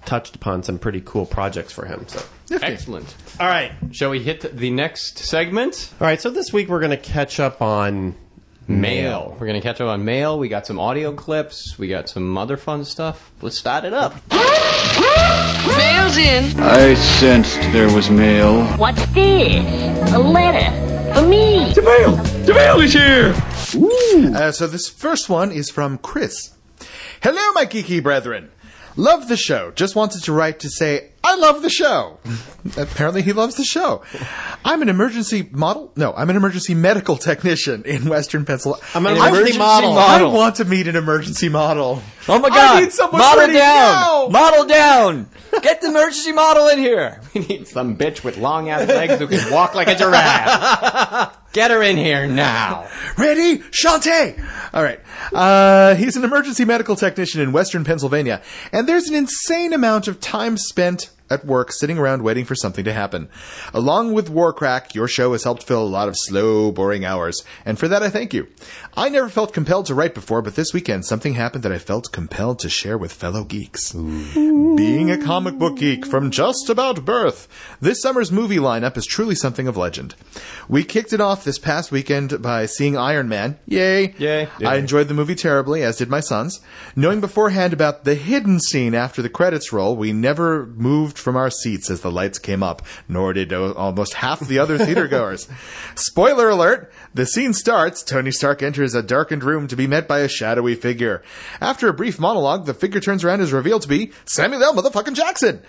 touched upon some pretty cool projects for him. So, Excellent. all right, Shall we hit the next segment? all right. So this week we're going to catch up on Mail. We're going to catch up on mail. We got some audio clips. We got some other fun stuff. Let's start it up. Mail's in. I sensed there was mail. What's this? A letter for me. The mail! The mail is here! So this first one is from Chris. Hello, my geeky brethren. Love the show. Just wanted to write to say, I love the show. Apparently he loves the show. I'm an emergency medical technician in Western Pennsylvania. I'm an emergency model. I want to meet an emergency model. Oh my I God! need someone Model ready down! now. Model down! Get the emergency model in here! We need some bitch with long ass legs who can walk like a giraffe. Get her in here now. Ready? Shantae! All right. He's an emergency medical technician in Western Pennsylvania, and there's an insane amount of time spent at work sitting around waiting for something to happen. Along with Warcrack, your show has helped fill a lot of slow, boring hours, and for that I thank you. I never felt compelled to write before, but this weekend something happened that I felt compelled to share with fellow geeks. Being a comic book geek from just about birth, this summer's movie lineup is truly something of legend. We kicked it off this past weekend by seeing Iron Man. Yay! Yay. I enjoyed the movie terribly, as did my sons. Knowing beforehand about the hidden scene after the credits roll, we never moved from our seats as the lights came up, nor did almost half the other theater goers. Spoiler alert! The scene starts, Tony Stark enters a darkened room to be met by a shadowy figure. After a brief monologue, the figure turns around and is revealed to be Samuel L. motherfucking Jackson!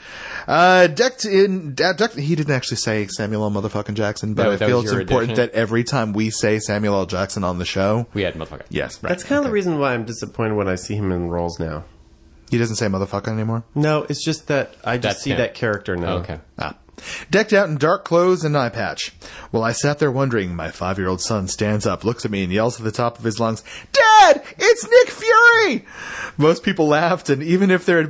He didn't actually say Samuel L. motherfucking Jackson, but No, I that feel was it's your important addition. that every time we say Samuel L. Jackson on the show, We had motherfucker. yes, That's kind of the reason why I'm disappointed when I see him in roles now. he doesn't say motherfucker anymore. No, it's just that I just That's see him. that character now. Okay. Decked out in dark clothes and eye patch. Well, I sat there wondering. My 5-year-old son stands up, looks at me, and yells at the top of his lungs, "Dad, it's Nick Fury!" Most people laughed, and even if there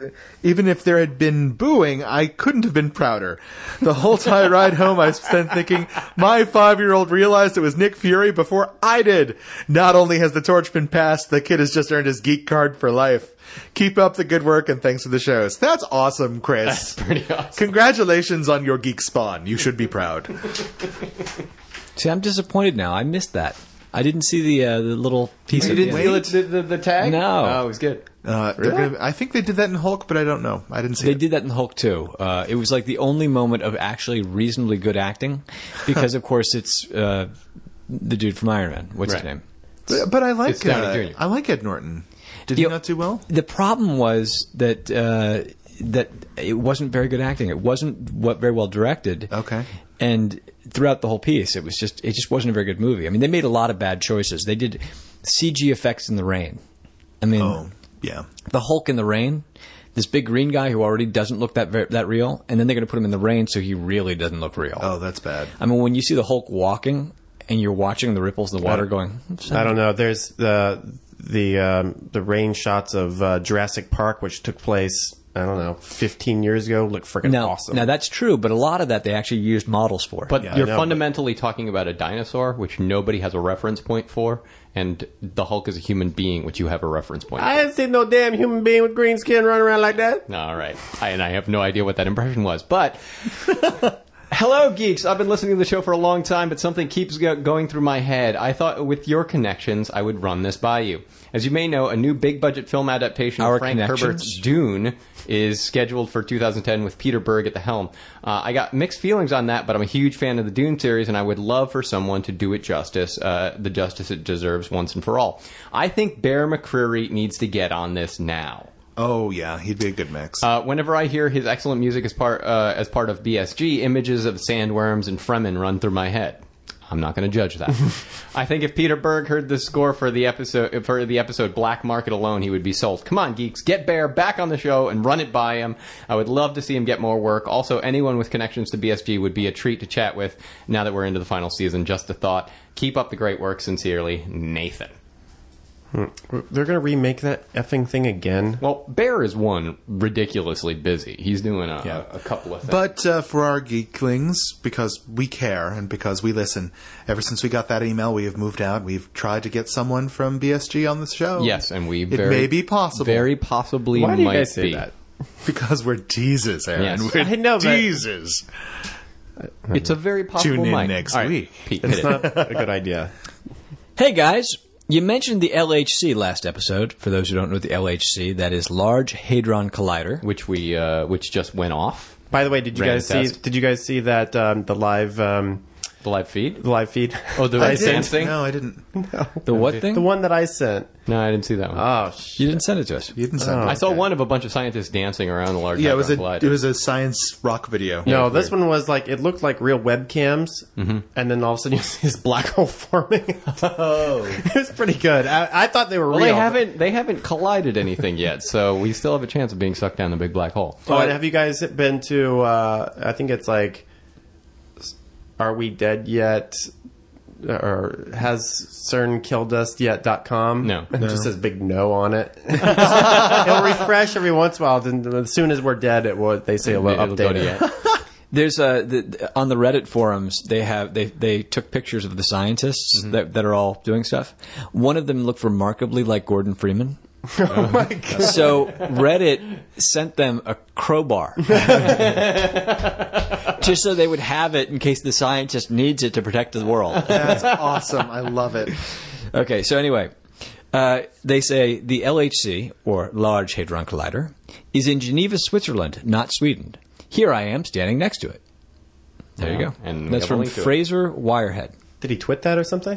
had been booing, I couldn't have been prouder. The whole entire ride home, I spent thinking, my 5-year-old realized it was Nick Fury before I did. Not only has the torch been passed, the kid has just earned his geek card for life. Keep up the good work, and thanks for the shows. That's awesome, Chris. That's pretty awesome. Congratulations on your geek spawn. You should be proud. See, I'm disappointed now. I missed that. I didn't see the little piece You of didn't see the tag? No. Oh, it was good. I think they did that in Hulk, but I don't know. I didn't see They it. did that in Hulk too. It was like the only moment of actually reasonably good acting, because of course it's the dude from Iron Man. What's his Right. name? But I like It's Downey Jr. I like Ed Norton. Did he You- not do well? The problem was that that it wasn't very good acting. It wasn't very well directed. Okay. And throughout the whole piece, it just wasn't a very good movie. I mean, they made a lot of bad choices. They did CG effects in the rain. I mean, Oh, yeah. the Hulk in the rain, this big green guy who already doesn't look that real, and then they're going to put him in the rain so he really doesn't look real. Oh, that's bad. I mean, when you see the Hulk walking and you're watching the ripples in the water going, I don't know. There's the rain shots of Jurassic Park, which took place, I don't know, 15 years ago, look freaking awesome. Now that's true, but a lot of that they actually used models for. But Yeah, I you're know, fundamentally talking about a dinosaur, which nobody has a reference point for, and the Hulk is a human being, which you have a reference point I for. haven't seen no damn human being with green skin running around like that. All right. And I have no idea what that impression was. But, hello, geeks. I've been listening to the show for a long time, but something keeps going through my head. I thought with your connections, I would run this by you. As you may know, a new big-budget film adaptation Our of Frank connections? Herbert's Dune is scheduled for 2010 with Peter Berg at the helm. I got mixed feelings on that, but I'm a huge fan of the Dune series, and I would love for someone to do it justice, the justice it deserves once and for all. I think Bear McCreary needs to get on this now. Oh, yeah. He'd be a good mix. Whenever I hear his excellent music as part of BSG, images of sandworms and Fremen run through my head. I'm not going to judge that. I think if Peter Berg heard the score for the episode Black Market alone, he would be sold. Come on, geeks, get Bear back on the show and run it by him. I would love to see him get more work. Also, anyone with connections to BSG would be a treat to chat with now that we're into the final season. Just a thought. Keep up the great work. Sincerely, Nathan. They're going to remake that effing thing again. Well, Bear is one ridiculously busy. He's doing a couple of things. But for our geeklings, because we care and because we listen, ever since we got that email, we have moved out. We've tried to get someone from BSG on the show. yes, and we It may be possible. Very possibly Why do you might guys say be. that? Because we're teasers, Aaron. Yes. We're I know, but- teasers. It's a very possible Tune in mic. next All right, week. Pete, hit It's it. not a good idea. Hey guys, you mentioned the LHC last episode. For those who don't know the LHC, that is Large Hadron Collider. which just went off. By the way, did you Ran guys a see? test. Did you guys see that the live The live feed. feed? Oh, the I didn't. dancing. No, I didn't. The what thing? The one that I sent. No, I didn't see that one. Oh, You didn't send it to us. You didn't send it. I saw one of a bunch of scientists dancing around the large. Yeah, it was Hadron a Collider. science rock video. No, it's this weird. one was like it looked like real webcams, and then all of a sudden you see this black hole forming. Oh, it was pretty good. I thought they were Well, real. they haven't collided anything yet, so we still have a chance of being sucked down the big black hole. Oh, and have you guys been to? I think it's like, Are We Dead Yet? Or has CERN killed us yet.com? No. It just says big no on it. It'll refresh every once in a while. Then as soon as we're dead, they say it'll It'll go update to it. There's on the Reddit forums they took pictures of the scientists that are all doing stuff. One of them looked remarkably like Gordon Freeman. Oh my god! So Reddit sent them a crowbar just so they would have it in case the scientist needs it to protect the world. That's awesome. I love it. Okay, so anyway, they say the LHC, or Large Hadron Collider, is in Geneva, Switzerland, not Sweden. Here I am standing next to it. There you Yeah, go. and we That's have a from link to it. Fraser Wirehead. Did he twit that or something?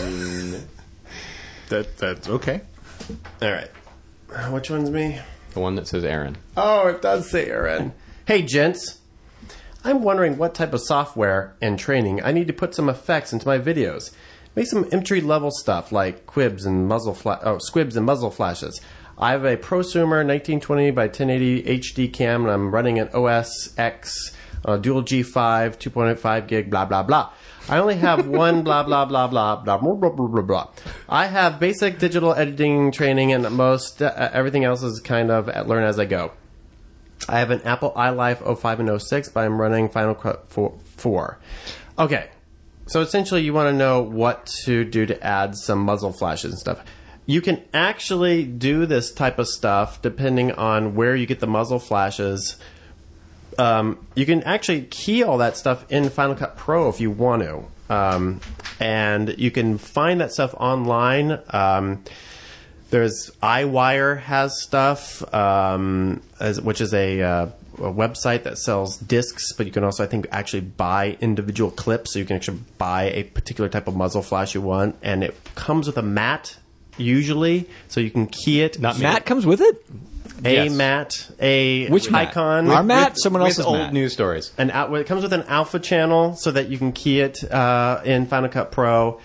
That's okay. All right. Which one's me? The one that says Aaron. Oh, it does say Aaron. Hey, gents. I'm wondering what type of software and training I need to put some effects into my videos. Make some entry-level stuff like squibs and muzzle flashes. I have a prosumer 1920 by 1080 HD cam, and I'm running an OS X dual G5 2.5 gig. Blah blah blah. I only have one blah blah blah blah blah blah blah blah blah. I have basic digital editing training, and most everything else is kind of learn as I go. I have an Apple iLife 05 and 06, but I'm running Final Cut 4. Okay, so essentially you want to know what to do to add some muzzle flashes and stuff. You can actually do this type of stuff depending on where you get the muzzle flashes. You can actually key all that stuff in Final Cut Pro if you want to. And you can find that stuff online. There's iWire has stuff, which is a website that sells discs, but you can also, I think, actually buy individual clips. So you can actually buy a particular type of muzzle flash you want, and it comes with a mat usually, so you can key it. Matt comes with it? A Yes. mat, a Which Matt? icon. Our Matt? Someone With else's old Matt. news stories. It comes with an alpha channel so that you can key it in Final Cut Pro.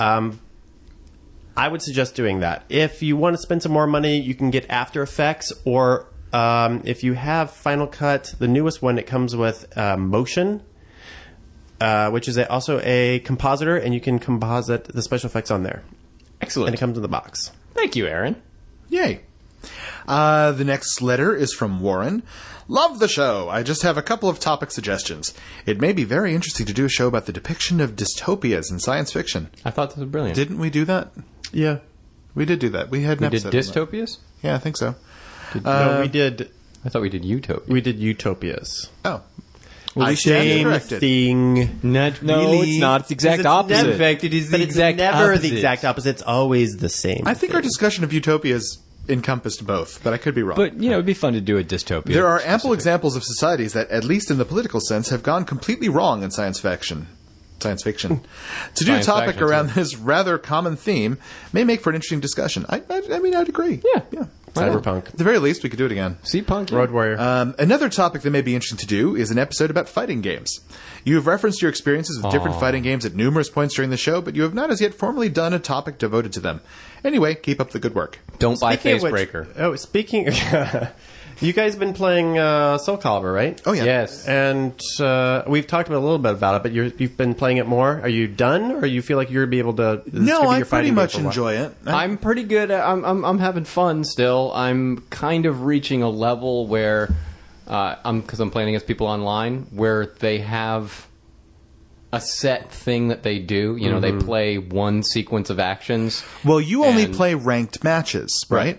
I would suggest doing that. If you want to spend some more money, you can get After Effects, or if you have Final Cut, the newest one, it comes with Motion, which is also a compositor, and you can composite the special effects on there. Excellent. And it comes in the box. Thank you, Aaron. Yay. The next letter is from Warren. Love the show. I just have a couple of topic suggestions. It may be very interesting to do a show about the depiction of dystopias in science fiction. I thought this was brilliant. Didn't we do that? Yeah. We did do that. We had an we did episode on that. dystopias? Yeah, I think so. No, we did I thought we did utopia. Utopias. Oh. Well, I we stand Same corrected. thing. Not No, it's not. It's the exact opposite. In fact, it is But the it's exact never opposite. the exact opposite. It's always the same. I think thing. our discussion of utopias encompassed both, but I could be wrong. But, it'd be fun to do a dystopia. There are ample examples of societies that, at least in the political sense, have gone completely wrong in science fiction. To do a Science topic fiction, around too. this rather common theme may make for an interesting discussion. I mean, I'd agree. Yeah. Cyberpunk. At the very least, we could do it again. Sea punk. Road Warrior. Another topic that may be interesting to do is an episode about fighting games. You have referenced your experiences with different fighting games at numerous points during the show, but you have not as yet formally done a topic devoted to them. Anyway, keep up the good work. Don't buy Speaking of which- Facebreaker. Oh, speaking, you guys been playing Soul Calibur, right? Oh, yeah. Yes. And we've talked a little bit about it, but you've been playing it more. Are you done, or you feel like you're going to be able to? this No, could be I your pretty fighting game much for a while? enjoy it. I'm pretty good. I'm having fun still. I'm kind of reaching a level where because I'm playing against people online where they have a set thing that they do. You know, they play one sequence of actions. Well, you only And- play ranked matches, right?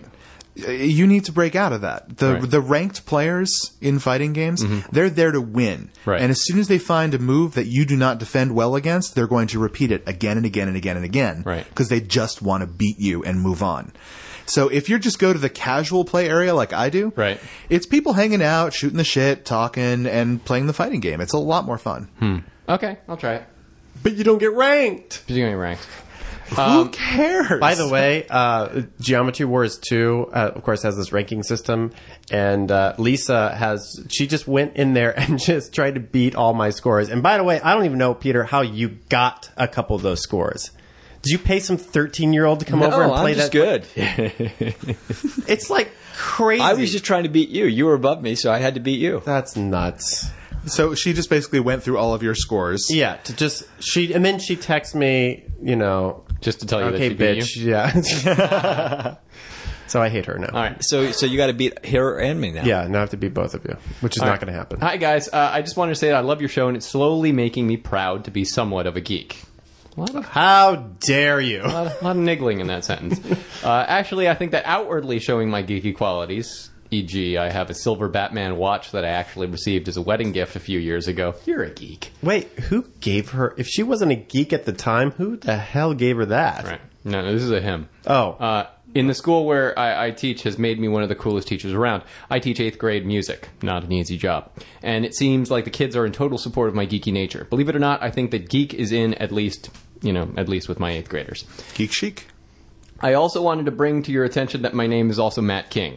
you need to break out of that. The ranked players in fighting games, they're there to win. Right. And as soon as they find a move that you do not defend well against, they're going to repeat it again and again and again and again. Right. Because they just want to beat you and move on. So if you just go to the casual play area like I do, Right. it's people hanging out, shooting the shit, talking, and playing the fighting game. It's a lot more fun. Okay, I'll try it. But you don't get ranked. You're going to rank. Who cares? By the way, Geometry Wars 2, of course, has this ranking system, and Lisa she just went in there and just tried to beat all my scores. And by the way, I don't even know, Peter, how you got a couple of those scores. Did you pay some 13-year-old to come over and play I'm just that? good. It's like crazy. I was just trying to beat you. You were above me, so I had to beat you. That's nuts. So she just basically went through all of your scores. Yeah, and then she texts me, Just to tell you okay, that she beat bitch, yeah. So I hate her now. All right. So you got to beat her and me now. Yeah, now I have to beat both of you, which is not going to happen. Hi, guys. I just wanted to say that I love your show, and it's slowly making me proud to be somewhat of a geek. How dare you? A lot of niggling in that sentence. Actually, I think that outwardly showing my geeky qualities, e.g., I have a silver Batman watch that I actually received as a wedding gift a few years ago. You're a geek. Wait, who gave her? If she wasn't a geek at the time, who the hell gave her that? Right. No, this is a him. Oh. In the school where I teach has made me one of the coolest teachers around. I teach 8th grade music. Not an easy job. And it seems like the kids are in total support of my geeky nature. Believe it or not, I think that geek is in at least with my 8th graders. Geek chic. I also wanted to bring to your attention that my name is also Matt King.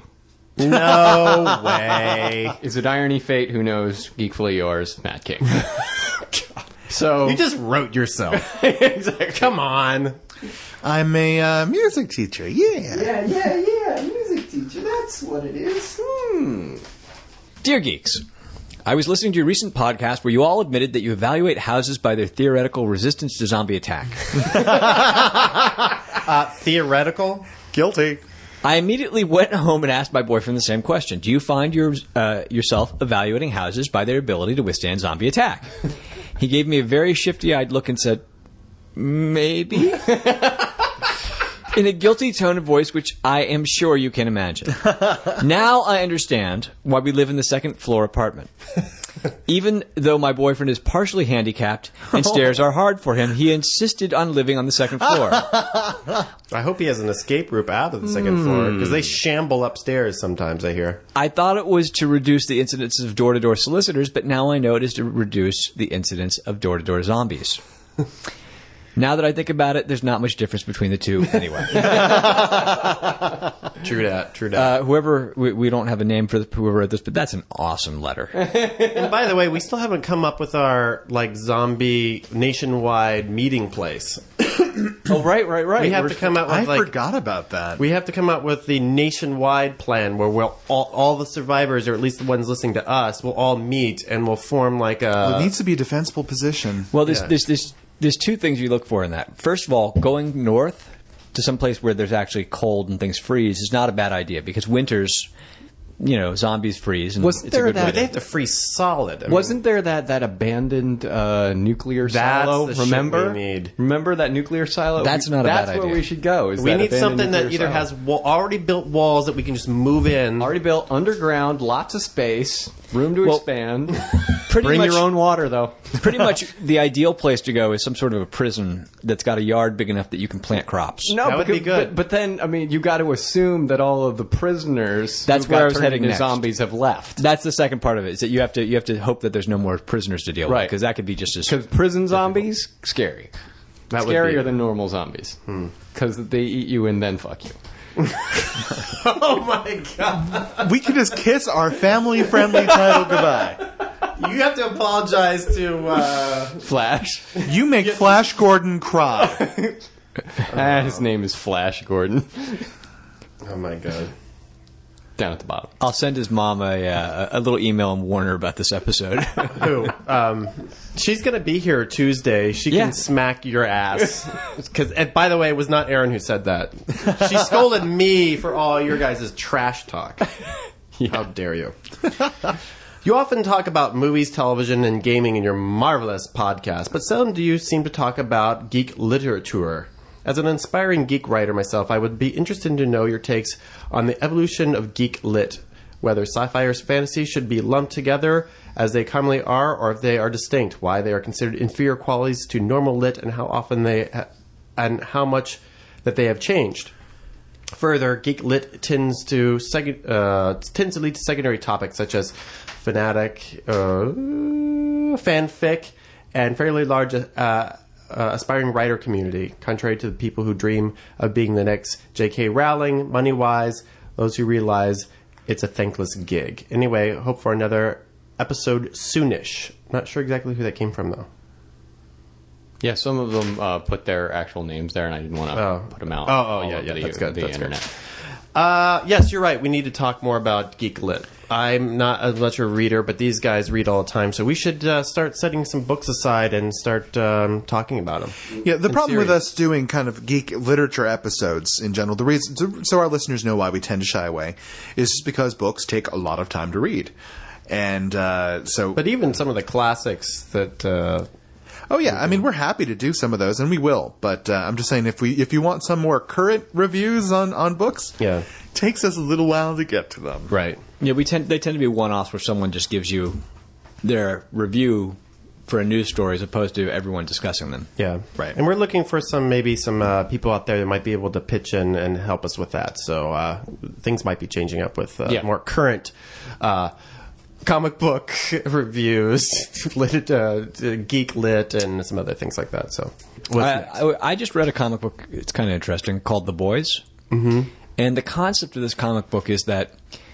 No way. Is it irony, fate? Who knows? Geekfully yours, Matt King. So You just wrote yourself. exactly. Come on. I'm a music teacher. Yeah. Yeah. Music teacher. That's what it is. Dear Geeks, I was listening to your recent podcast where you all admitted that you evaluate houses by their theoretical resistance to zombie attack. Theoretical? Guilty. I immediately went home and asked my boyfriend the same question. Do you find yourself evaluating houses by their ability to withstand zombie attack? He gave me a very shifty-eyed look and said, maybe? In a guilty tone of voice, which I am sure you can imagine. Now I understand why we live in the second-floor apartment. Even though my boyfriend is partially handicapped and stairs are hard for him, he insisted on living on the second floor. I hope he has an escape route out of the second floor, because they shamble upstairs sometimes, I hear. I thought it was to reduce the incidence of door-to-door solicitors, but now I know it is to reduce the incidence of door-to-door zombies. Now that I think about it, there's not much difference between the two anyway. True that. Whoever, we don't have a name for whoever wrote this, but that's an awesome letter. And by the way, we still haven't come up with our zombie nationwide meeting place. Oh, right. We have to come out with I forgot about that. we have to come up with the nationwide plan where we'll all the survivors, or at least the ones listening to us, will all meet and we'll form like a. It needs to be a defensible position. Well, there's two things you look for in that. First of all, going north to some place where there's actually cold and things freeze is not a bad idea, because winters, zombies freeze. And Wasn't it's a there good that- way They have to freeze solid. I mean, Wasn't there that abandoned nuclear That's silo? the shit Remember? we need. Remember that nuclear silo? That's not a bad That's where idea. we should go. Is we that need abandoned something that nuclear either silo. has already built walls that we can just move in. already built underground, lots of space, room to expand. Pretty Bring much, your own water, though. pretty much the ideal place to go is some sort of a prison that's got a yard big enough that you can plant crops. No, That would be good. But then, you got to assume that all of the prisoners That's who where got I was turned heading into next. zombies have left. That's the second part of it, is that you have to hope that there's no more prisoners to deal with, Right. because that could be just as... Because prison zombies, scary. That would Scarier be- than normal zombies. Because they eat you and then fuck you. Oh my god! We could just kiss our family-friendly title goodbye. You have to apologize to. Flash. You make Flash Gordon cry. His name is Flash Gordon. Oh my god! Down at the bottom. I'll send his mom a little email and warn her about this episode. Who? She's gonna be here Tuesday. She Yeah. can smack your ass. Because, by the way, it was not Aaron who said that. She scolded me for all your guys' trash talk. How dare you? You often talk about movies, television, and gaming in your marvelous podcast, but seldom do you seem to talk about geek literature. As an aspiring geek writer myself, I would be interested to know your takes on the evolution of geek lit, whether sci-fi or fantasy should be lumped together as they commonly are, or if they are distinct, why they are considered inferior qualities to normal lit, and how often and how much that they have changed. Further, geek lit tends to lead to secondary topics such as fanatic, fanfic, and fairly large aspiring writer community, contrary to the people who dream of being the next J.K. Rowling, money-wise, those who realize it's a thankless gig. Anyway, hope for another episode soonish. Not sure exactly who that came from, though. Yeah, some of them put their actual names there, and I didn't want to put them out. Yeah, that's good. That's internet. Good. Yes, you're right. We need to talk more about Geek Lit. I'm not as much a reader, but these guys read all the time, so we should start setting some books aside and start talking about them. Yeah, the problem with us doing kind of geek literature episodes in general, the reason, so our listeners know why we tend to shy away, is just because books take a lot of time to read. And so... But even some of the classics that... Oh yeah, I mean we're happy to do some of those, and we will. But I'm just saying, if you want some more current reviews on books, yeah, it takes us a little while to get to them. Right. Yeah, they tend to be one-offs where someone just gives you their review for a news story as opposed to everyone discussing them. Yeah, right. And we're looking for some people out there that might be able to pitch in and help us with that. So things might be changing up with more current. Comic book reviews, geek lit, and some other things like that. So, I just read a comic book. It's kind of interesting, called The Boys. Mm-hmm. And the concept of this comic book is that,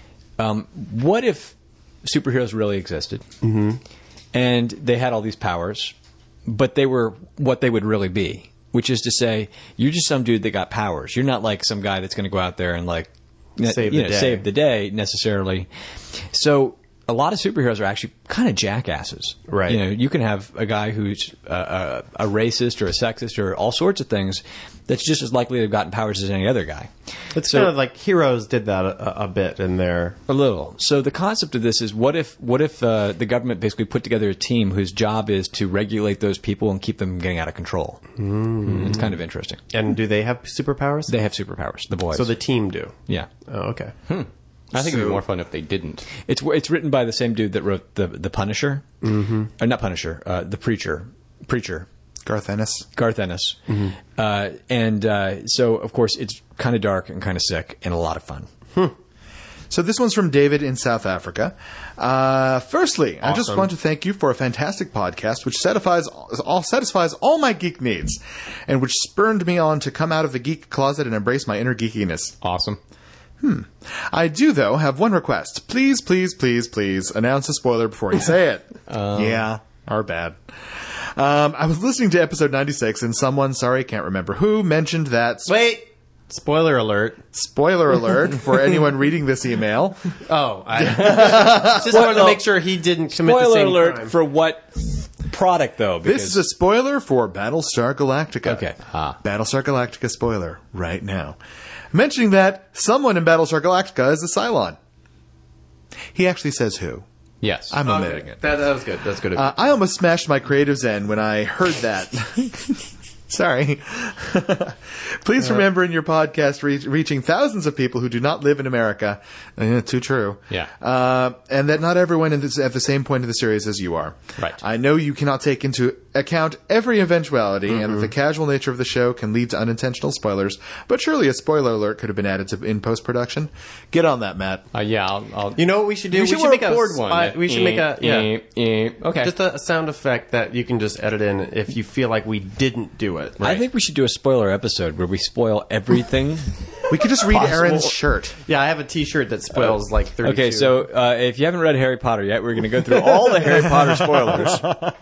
what if superheroes really existed, and they had all these powers, but they were what they would really be, which is to say, you're just some dude that got powers. You're not like some guy that's going to go out there and save the day necessarily. So. A lot of superheroes are actually kind of jackasses. Right. You know, you can have a guy who's a racist or a sexist or all sorts of things that's just as likely to have gotten powers as any other guy. It's kind of like Heroes did that a bit in there. A little. So the concept of this is what if the government basically put together a team whose job is to regulate those people and keep them from getting out of control. It's kind of interesting. And do they have superpowers? They have superpowers, the boys. So the team do? Yeah. Oh, okay. I think it'd be more fun if they didn't. It's written by the same dude that wrote the Punisher, not Punisher, the Preacher, Garth Ennis. So of course it's kind of dark and kind of sick and a lot of fun. So this one's from David in South Africa. Firstly, I just want to thank you for a fantastic podcast which satisfies all my geek needs, and which spurred me on to come out of the geek closet and embrace my inner geekiness. Awesome. I do, though, have one request. Please, please, please, please announce a spoiler before you say it. Yeah, our bad. I was listening to episode 96, and someone, sorry, can't remember who, mentioned that... Wait! Spoiler alert. Spoiler alert for anyone reading this email. Oh, I just wanted to make sure he didn't commit the same Spoiler alert crime. for what product, though? This is a spoiler for Battlestar Galactica. Okay. Battlestar Galactica spoiler right now. Mentioning that someone in Battlestar Galactica is a Cylon. He actually says who. Yes. I'm omitting it. That was good. That's good. I almost smashed my creative zen when I heard that. Sorry. Please remember in your podcast reaching thousands of people who do not live in America. Too true. Yeah. And that not everyone is at the same point of the series as you are. Right. I know you cannot take into account every eventuality, and that the casual nature of the show can lead to unintentional spoilers, but surely a spoiler alert could have been added in post-production. Get on that, Matt. Yeah, I'll... You know what we should do? We should make record a one. We should make a... Okay. Just a sound effect that you can just edit in if you feel like we didn't do it. I think we should do a spoiler episode where we spoil everything. We could just read Aaron's shirt. Yeah, I have a T-shirt that spoils like 32. Okay, so if you haven't read Harry Potter yet, we're going to go through all the Harry Potter spoilers.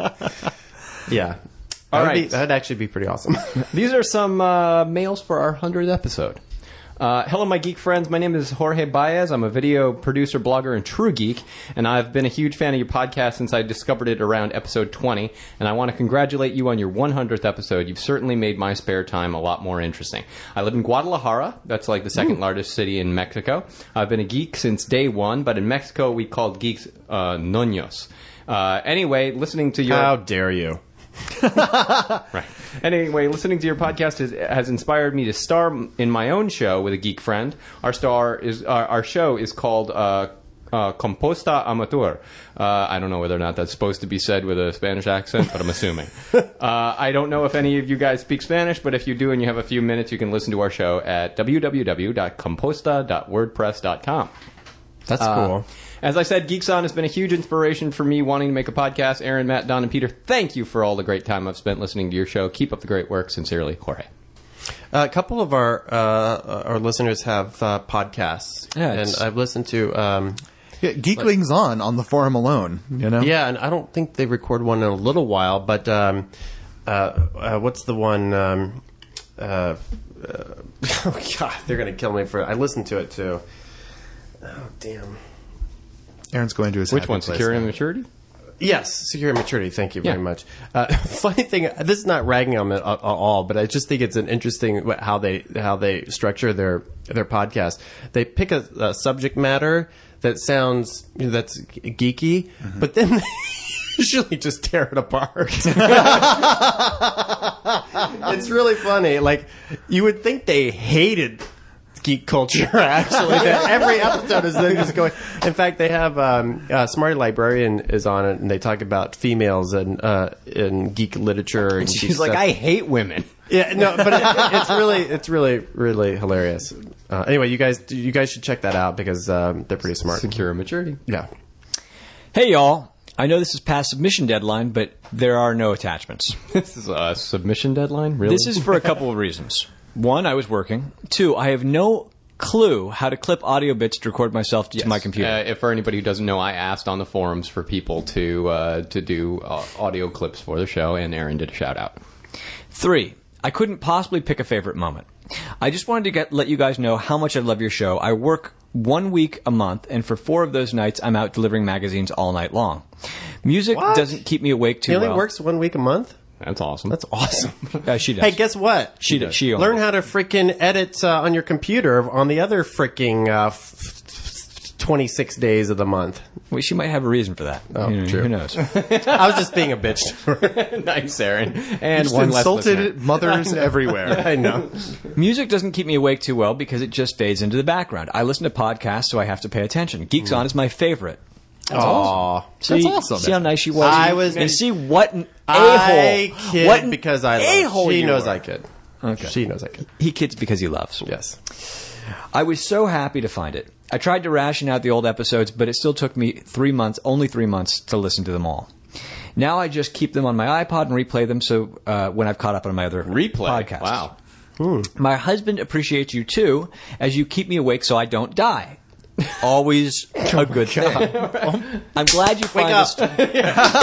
Yeah. All right. That'd actually be pretty awesome. These are some mails for our 100th episode. Hello, my geek friends. My name is Jorge Baez. I'm a video producer, blogger, and true geek, and I've been a huge fan of your podcast since I discovered it around episode 20, and I want to congratulate you on your 100th episode. You've certainly made my spare time a lot more interesting. I live in Guadalajara. That's like the second largest city in Mexico. I've been a geek since day one, but in Mexico we called geeks ñoños. Anyway, listening to your... How dare you? Right. Anyway, listening to your podcast has inspired me to star in my own show with a geek friend. Our show is called Composta Amateur. I don't know whether or not that's supposed to be said with a Spanish accent, but I'm assuming. I don't know if any of you guys speak Spanish, but if you do and you have a few minutes, you can listen to our show at www.composta.wordpress.com. That's cool. As I said, Geeks On has been a huge inspiration for me wanting to make a podcast. Aaron, Matt, Don, and Peter, thank you for all the great time I've spent listening to your show. Keep up the great work. Sincerely, Jorge. A couple of our listeners have podcasts, and I've listened to. Geeklings on the forum alone, you know? Yeah, and I don't think they record one in a little while, but what's the one? Oh, God, they're going to kill me for it. I listened to it, too. Oh, damn. Aaron's going to his Which happy one? place Security and now. Maturity? Yes, Secure Maturity. Thank you very Yeah. much. Funny thing, this is not ragging on them at all, but I just think it's an interesting how they structure their podcast. They pick a subject matter that's geeky, but then they usually just tear it apart. It's really funny. Like, you would think they hated geek culture, actually. That every episode is them just going. In fact, they have Smarty Librarian is on it, and they talk about females and in geek literature. And She's geek like, stuff. I hate women. Yeah, no, but it's really hilarious. Anyway, you guys should check that out because they're pretty smart. Secure and Maturity. Yeah. Hey, y'all. I know this is past submission deadline, but there are no attachments. This is a submission deadline? Really? This is for a couple of reasons. One, I was working. Two, I have no clue how to clip audio bits to record myself to my computer. If for anybody who doesn't know, I asked on the forums for people to do audio clips for the show, and Aaron did a shout out. 3, I couldn't possibly pick a favorite moment. I just wanted to let you guys know how much I love your show. I work 1 week a month, and for 4 of those nights, I'm out delivering magazines all night long. Music doesn't keep me awake too He well. only works 1 week a month? That's awesome. That's awesome. She does. Hey, guess what? She does. She Learn how to freaking edit on your computer on the other freaking 26 days of the month. Well, she might have a reason for that. Oh, true. Who knows? I was just being a bitch. Nice, Aaron. And Just one less listener. insulted mothers everywhere. I know. Music doesn't keep me awake too well because it just fades into the background. I listen to podcasts, so I have to pay attention. Geeks On is my favorite. Aw. See, awesome. See how nice she was? I was- And see what an I a-hole. kid What an because I love. a-hole She you knows were. I kid. Okay. She knows I kid. He kids because he loves. Yes. I was so happy to find it. I tried to ration out the old episodes, but it still took me only 3 months to listen to them all. Now I just keep them on my iPod and replay them so when I've caught up on my other podcasts. Wow. My husband appreciates you too, as you keep me awake so I don't die. Always a good thing. I'm glad you find up. this.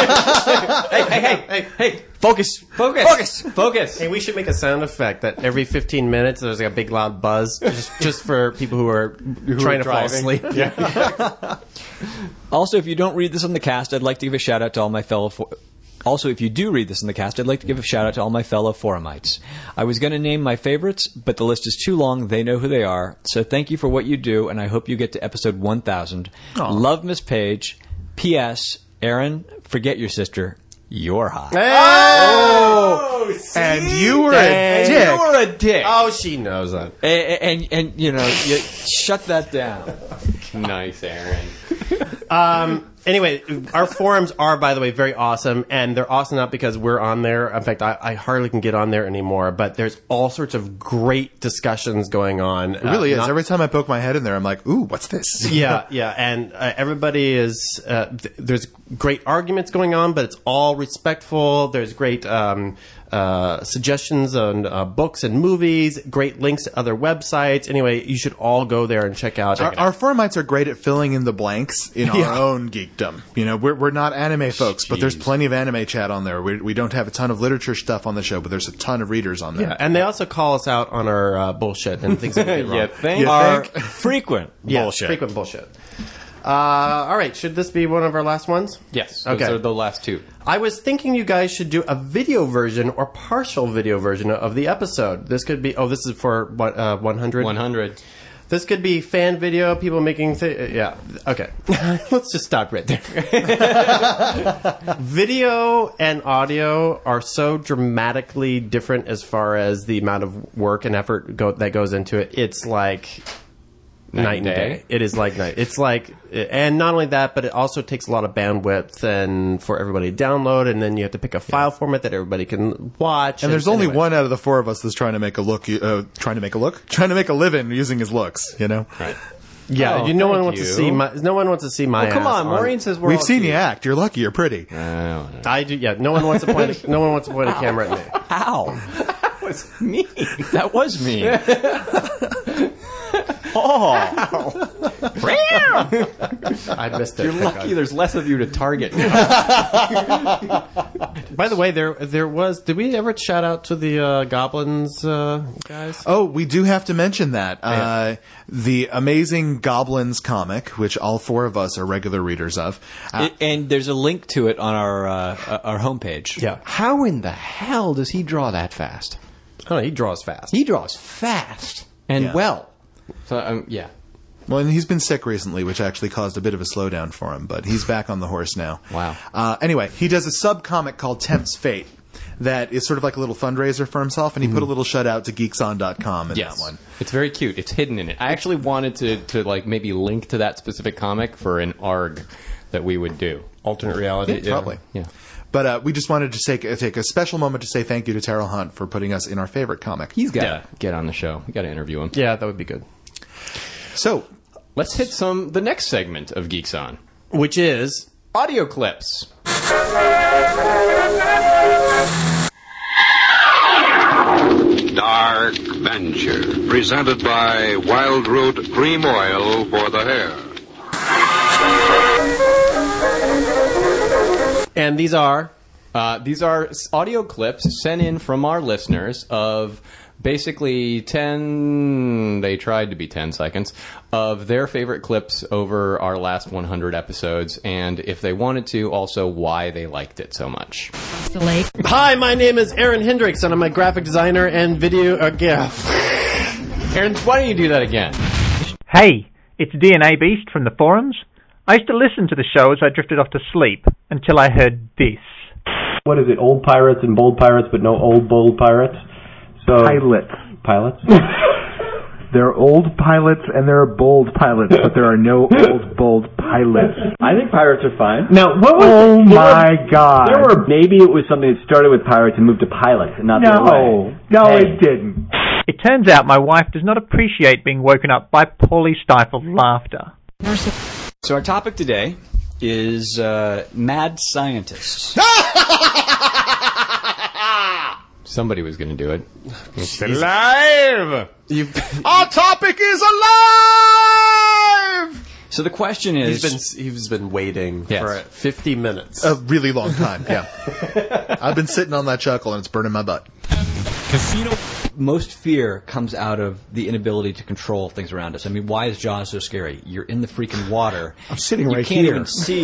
Hey! Focus! Focus! Hey, we should make a sound effect that every 15 minutes there's like a big loud buzz, just for people who are trying to fall asleep. Yeah. Also, if you don't read this on the cast, I'd like to give a shout out to all my fellow. Also, if you do read this in the cast, I'd like to give a shout out to all my fellow forumites. I was going to name my favorites, but the list is too long. They know who they are. So thank you for what you do, and I hope you get to episode 1000. Love, Miss Page. P.S. Aaron, forget your sister. You're hot. And you were a dick. You were a dick. Oh, she knows that. And you know, you shut that down. Nice, Aaron. Anyway, our forums are, by the way, very awesome, and they're awesome not because we're on there. In fact, I hardly can get on there anymore, but there's all sorts of great discussions going on. It really is. Every time I poke my head in there, I'm like, ooh, what's this? Yeah, and everybody is. There's great arguments going on, but it's all respectful. There's great suggestions on books and movies. Great links to other websites. Anyway, you should all go there and check out. Our forumites are great at filling in the blanks in our own geekdom. You know, we're not anime folks, but there's plenty of anime chat on there. We don't have a ton of literature stuff on the show, but there's a ton of readers on there. Yeah, and they also call us out on our bullshit and things that we get wrong. Thank Our frequent Yeah, bullshit. frequent bullshit. All right, should this be one of our last ones? Yes. Those Okay. are the last two. I was thinking you guys should do a video version or partial video version of the episode. This could be. Oh, this is for what 100. 100. This could be fan video, people making yeah. Okay. Let's just stop right there. Video and audio are so dramatically different as far as the amount of work and effort that goes into it. It's like night and day. It is like night. It's like, and not only that, but it also takes a lot of bandwidth and for everybody to download, and then you have to pick a file format that everybody can watch. And there's only one out of the four of us that's trying to make a living using his looks, you know? Right. Yeah, no one wants to see my. No one wants to see my. Oh, come ass on, Maureen says we're We've all seen cute. you act. You're lucky. You're pretty. I do. Yeah, no one wants to point. No one wants to point a camera at me. Ow. That was me. That was me. I missed it. You're lucky there's less of you to target. By the way, there was. Did we ever shout out to the Goblins guys? Oh, we do have to mention that. The Amazing Goblins comic, which all four of us are regular readers of. And there's a link to it on our homepage. Yeah. How in the hell does he draw that fast? I don't know. He draws fast. He draws fast and Yeah. well. So, yeah. Well, and he's been sick recently, which actually caused a bit of a slowdown for him, but he's back on the horse now. Wow. Anyway, he does a sub-comic called Temp's Fate that is sort of like a little fundraiser for himself, and he put a little shout-out to geekson.com in that one. It's very cute. It's hidden in it. I actually wanted to like maybe link to that specific comic for an ARG that we would do. Alternate reality. Yeah, probably. Yeah. But we just wanted to take a special moment to say thank you to Terrell Hunt for putting us in our favorite comic. He's got to get on the show. We got to interview him. Yeah, that would be good. So, let's hit the next segment of Geeks On. Which is Audio clips. Dark Venture, presented by Wild Root Cream Oil for the hair. and these are These are audio clips sent in from our listeners of basically 10, they tried to be 10 seconds, of their favorite clips over our last 100 episodes, and if they wanted to, also why they liked it so much. Hi, my name is Aaron Hendricks, and I'm a graphic designer and video. Aaron, why don't you do that again? Hey, it's DNA Beast from the forums. I used to listen to the show as I drifted off to sleep until I heard this. What is it? Old pirates and bold pirates, but no old bold pirates. So pilots. There are old pilots and there are bold pilots, but there are no old bold pilots. I think pirates are fine. Now, what was? Oh my God! There were maybe it was something that started with pirates and moved to pilots, and not the other way. No, Hey. it didn't. It turns out my wife does not appreciate being woken up by poorly stifled laughter. So our topic today is mad scientists. Somebody was going to do it. It's alive! Our topic is alive! So the question is... He's been waiting Yes. for 50 minutes. A really long time, yeah. I've been sitting on that chuckle and it's burning my butt. Most fear comes out of the inability to control things around us. I mean, why is Jaws so scary? You're in the freaking water. I'm sitting right You can't here. even see.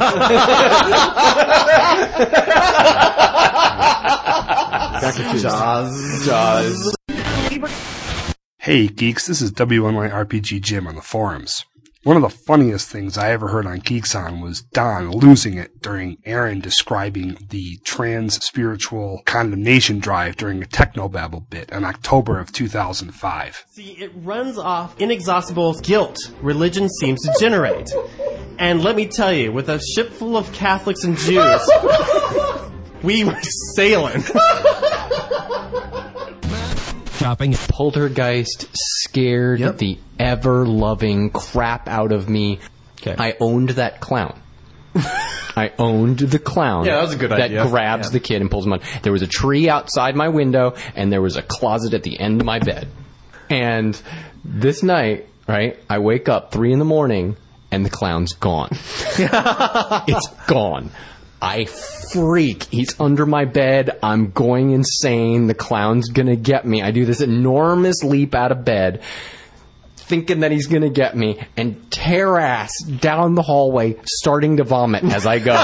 Jaws. Hey geeks, this is W1Y RPG Jim on the forums. One of the funniest things I ever heard on Geeks On was Don losing it during Aaron describing the trans-spiritual condemnation drive during a Technobabble bit in October of 2005. See, it runs off inexhaustible guilt religion seems to generate. And let me tell you, with a ship full of Catholics and Jews, we were sailing. Poltergeist scared the ever-loving crap out of me. Okay. I owned that clown. I owned the clown. Yeah, that was a good idea. That grabs the kid and pulls him on. There was a tree outside my window, and there was a closet at the end of my bed. And this night, right, I wake up 3 a.m, and the clown's gone. It's gone. I freak. He's under my bed. I'm going insane. The clown's gonna get me. I do this enormous leap out of bed, thinking that he's gonna get me, and tear ass down the hallway, starting to vomit as I go.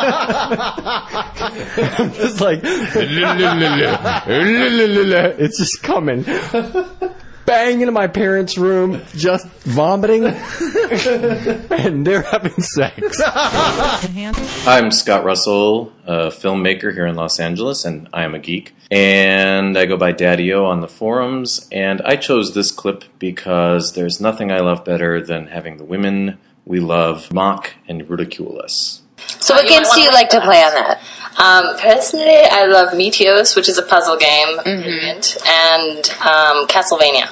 I'm just like, it's just coming. bang into my parents' room, just vomiting, and they're having sex. I'm Scott Russell, a filmmaker here in Los Angeles, and I am a geek. And I go by Daddy-O on the forums, and I chose this clip because there's nothing I love better than having the women we love mock and ridicule us. So what games do you like to play on that? Personally, I love Meteos, which is a puzzle game, brilliant, and Castlevania.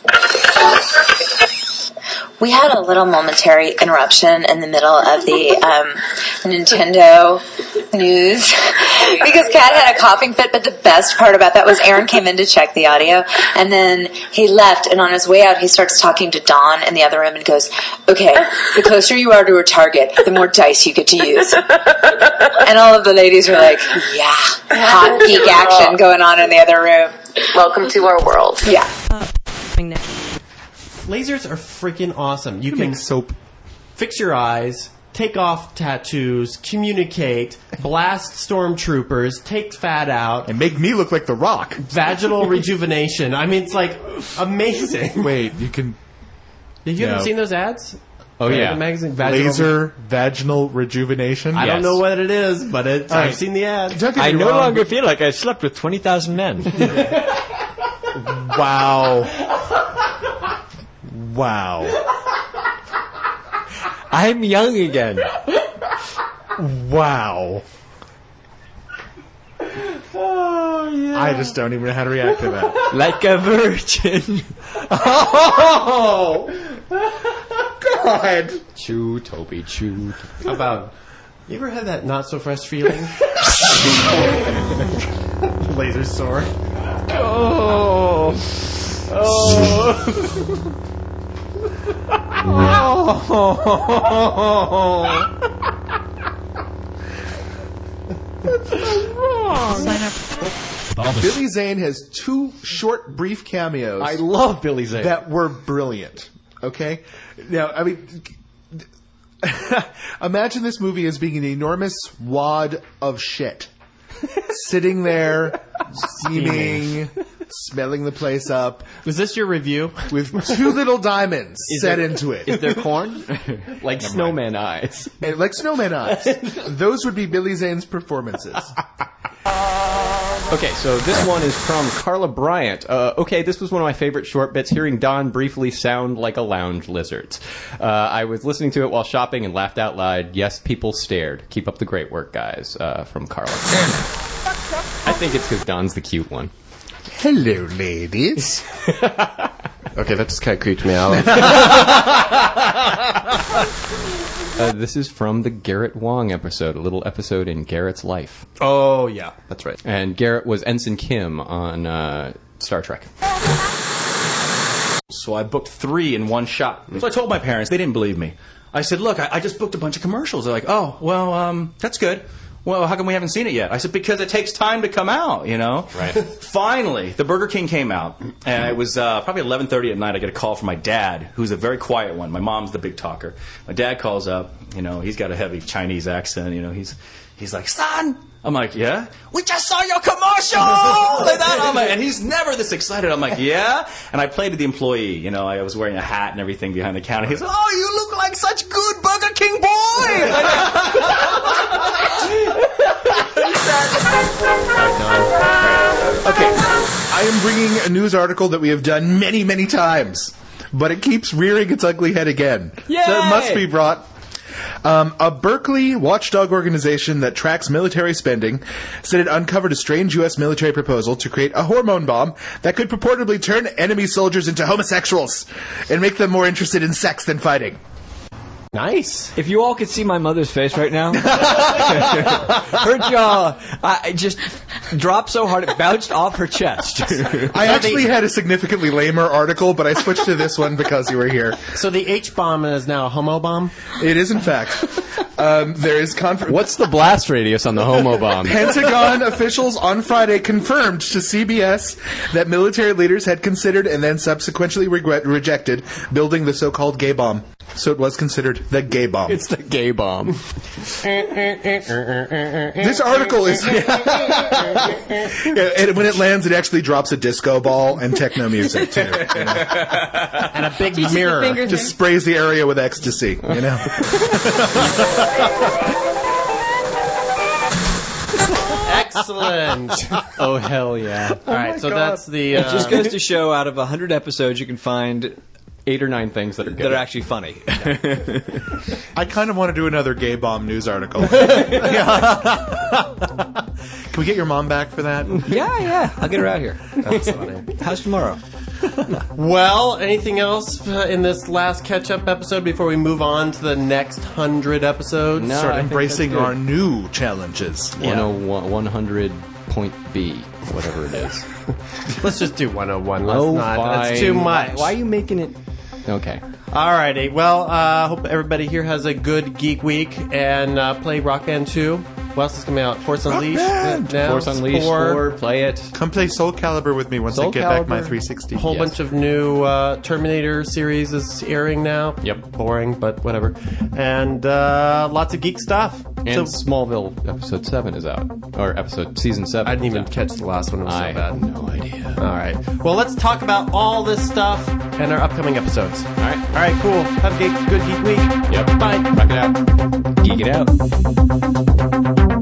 We had a little momentary interruption in the middle of the Nintendo news because Kat had a coughing fit, but the best part about that was Aaron came in to check the audio, and then he left, and on his way out, he starts talking to Dawn in the other room and goes, okay, the closer you are to a target, the more dice you get to use. And all of the ladies were like, yeah, hot geek action going on in the other room. Welcome to our world. Yeah. Lasers are freaking awesome. You can make soap, fix your eyes, take off tattoos, communicate, blast stormtroopers, take fat out, and make me look like The Rock. Vaginal rejuvenation. I mean, it's like amazing. Wait, you can. You haven't seen those ads? Oh yeah, the magazine laser vaginal rejuvenation. I don't know what it is, but I've seen the ads. I no longer feel like I slept with 20,000 men. Wow. Wow. I'm young again. Wow. Oh, yeah. I just don't even know how to react to that. Like a virgin. Oh! God. Chew, Toby, chew. How about, you ever had that not so fresh feeling? Laser sword. Oh. Oh. Billy Zane has 2 short, brief cameos. I love Billy Zane. That were brilliant. Okay? Now, I mean, imagine this movie as being an enormous wad of shit. Sitting there, steaming, smelling the place up. Was this your review? With 2 little diamonds set into it. Is there corn? Like snowman eyes. And like snowman eyes. Those would be Billy Zane's performances. Okay, so this one is from Carla Bryant. Okay, this was one of my favorite short bits, hearing Don briefly sound like a lounge lizard. I was listening to it while shopping and laughed out loud. Yes, people stared. Keep up the great work, guys. From Carla. I think it's because Don's the cute one. Hello, ladies. Okay, that just kind of creeped me out. This is from the Garrett Wong episode, a little episode in Garrett's life. Oh, yeah, that's right. And Garrett was Ensign Kim on Star Trek. So I booked 3 in one shot. So I told my parents. They didn't believe me. I said, look, I just booked a bunch of commercials. They're like, oh, well, that's good. Well, how come we haven't seen it yet? I said, because it takes time to come out, you know? Right. Finally, the Burger King came out, and it was probably 11:30 at night. I get a call from my dad, who's a very quiet one. My mom's the big talker. My dad calls up, you know, he's got a heavy Chinese accent, you know, he's like, son! I'm like, yeah? We just saw your commercial! Like that. I'm like, and he's never this excited. I'm like, yeah? And I played to the employee, you know, I was wearing a hat and everything behind the counter. He's like, oh, you look like such good Burger King boys! Okay, I am bringing a news article that we have done many, many times, but it keeps rearing its ugly head again. Yay! So it must be brought. A Berkeley watchdog organization that tracks military spending said it uncovered a strange U.S. military proposal to create a hormone bomb that could purportedly turn enemy soldiers into homosexuals and make them more interested in sex than fighting. Nice. If you all could see my mother's face right now, her jaw just dropped so hard it bounced off her chest. I actually had a significantly lamer article, but I switched to this one because you were here. So the H-bomb is now a homo bomb? It is, in fact. There is What's the blast radius on the homo bomb? Pentagon officials on Friday confirmed to CBS that military leaders had considered and then subsequently rejected building the so-called gay bomb. So it was considered the gay bomb. It's the gay bomb. This article is... and when it lands, it actually drops a disco ball and techno music, too. You know? And a big mirror. Just sprays the area with ecstasy, you know? Excellent. Oh, hell yeah. All right, so that's the... It just goes to show out of 100 episodes, you can find 8 or 9 things that are good. That are actually funny. I kind of want to do another gay bomb news article. Can we get your mom back for that? Yeah. I'll get her out here. That's funny. How's tomorrow? Well, anything else in this last catch-up episode before we move on to the next 100 episodes? No, Start I think embracing that's good. our new challenges. 100.B, whatever it is. Let's just do 101. That's too much. Why are you making it... Okay. Alrighty. Well, hope everybody here has a good geek week and play Rock Band 2. What else is coming out? Force Unleashed. Force Unleashed 4. Play it. Come play Soul Calibur with me once I get back my 360. A whole bunch of new Terminator series is airing now. Yep. Boring, but whatever. And lots of geek stuff. And Smallville episode 7 is out. Or season 7. I didn't even catch the last one. It was so bad. have no idea. All right. Well, let's talk about all this stuff and our upcoming episodes. All right. All right, cool. Have a good geek week. Yep. Bye. Rock it out. Geek it out.